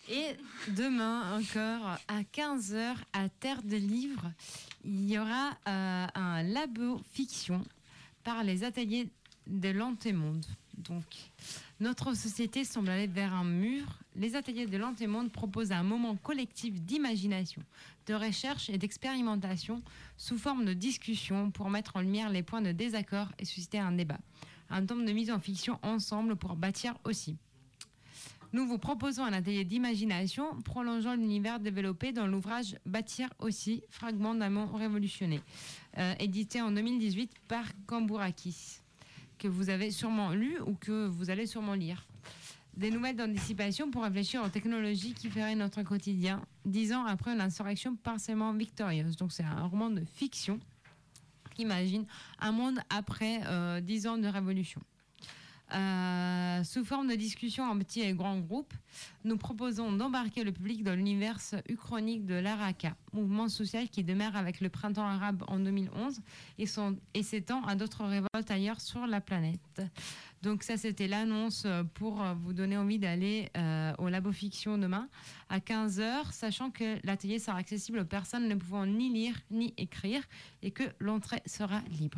Et demain encore à quinze heures à Terre de Livres, il y aura euh, un labo fiction par les ateliers de l'Antémonde. Donc, notre société semble aller vers un mur. Les ateliers de l'Antémonde proposent un moment collectif d'imagination, de recherche et d'expérimentation sous forme de discussion pour mettre en lumière les points de désaccord et susciter un débat. Un temps de mise en fiction ensemble pour bâtir aussi. Nous vous proposons un atelier d'imagination prolongeant l'univers développé dans l'ouvrage Bâtir aussi, fragment d'un monde révolutionné, euh, édité en deux mille dix-huit par Cambourakis, que vous avez sûrement lu ou que vous allez sûrement lire. Des nouvelles d'anticipation pour réfléchir aux technologies qui feraient notre quotidien, dix ans après une insurrection partiellement victorieuse. Donc c'est un roman de fiction qui imagine un monde après euh, dix ans de révolution. Euh, sous forme de discussion en petits et grands groupes, nous proposons d'embarquer le public dans l'univers uchronique de l'Araka, mouvement social qui demeure avec le printemps arabe en deux mille onze et, son, et s'étend à d'autres révoltes ailleurs sur la planète. Donc ça, c'était l'annonce pour vous donner envie d'aller euh, au Labo Fiction demain à quinze heures, sachant que l'atelier sera accessible aux personnes ne pouvant ni lire ni écrire et que l'entrée sera libre.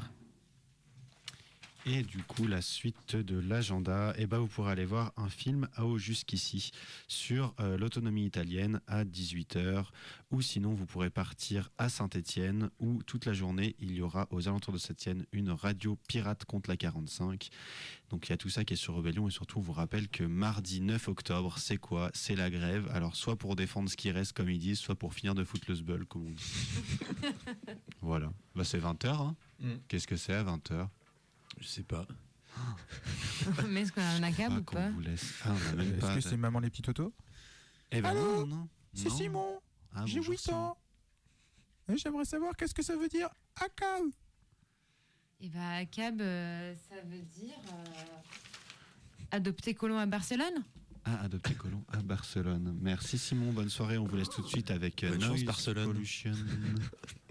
Et du coup, la suite de l'agenda, eh ben, vous pourrez aller voir un film à haut jusqu'ici sur euh, l'autonomie italienne à dix-huit heures. Ou sinon, vous pourrez partir à Saint-Étienne où toute la journée, il y aura aux alentours de Saint-Étienne une radio pirate contre la quarante-cinq. Donc il y a tout ça qui est sur Rebellion. Et surtout, on vous rappelle que mardi neuf octobre, c'est quoi ? C'est la grève. Alors soit pour défendre ce qui reste, comme ils disent, soit pour finir de foutre le sbeul, comme on dit. Voilà. Bah, c'est vingt heures. Hein. Mm. Qu'est-ce que c'est à vingt heures ? Je sais pas. Mais est-ce qu'on a un accab ou pas vous laisse... ah, Est-ce pas que de... c'est Maman les petits totos ? Eh ben Allô, non, non. c'est non. Simon. Ah, j'ai bonjour, huit ans. Et j'aimerais savoir qu'est-ce que ça veut dire accab. Et bien, accab, euh, ça veut dire euh, adopter Colomb à Barcelone. Ah, adopter Colomb à Barcelone. Merci Simon, bonne soirée. On vous laisse tout de suite avec Bonne Noise chance, Barcelone. Pollution.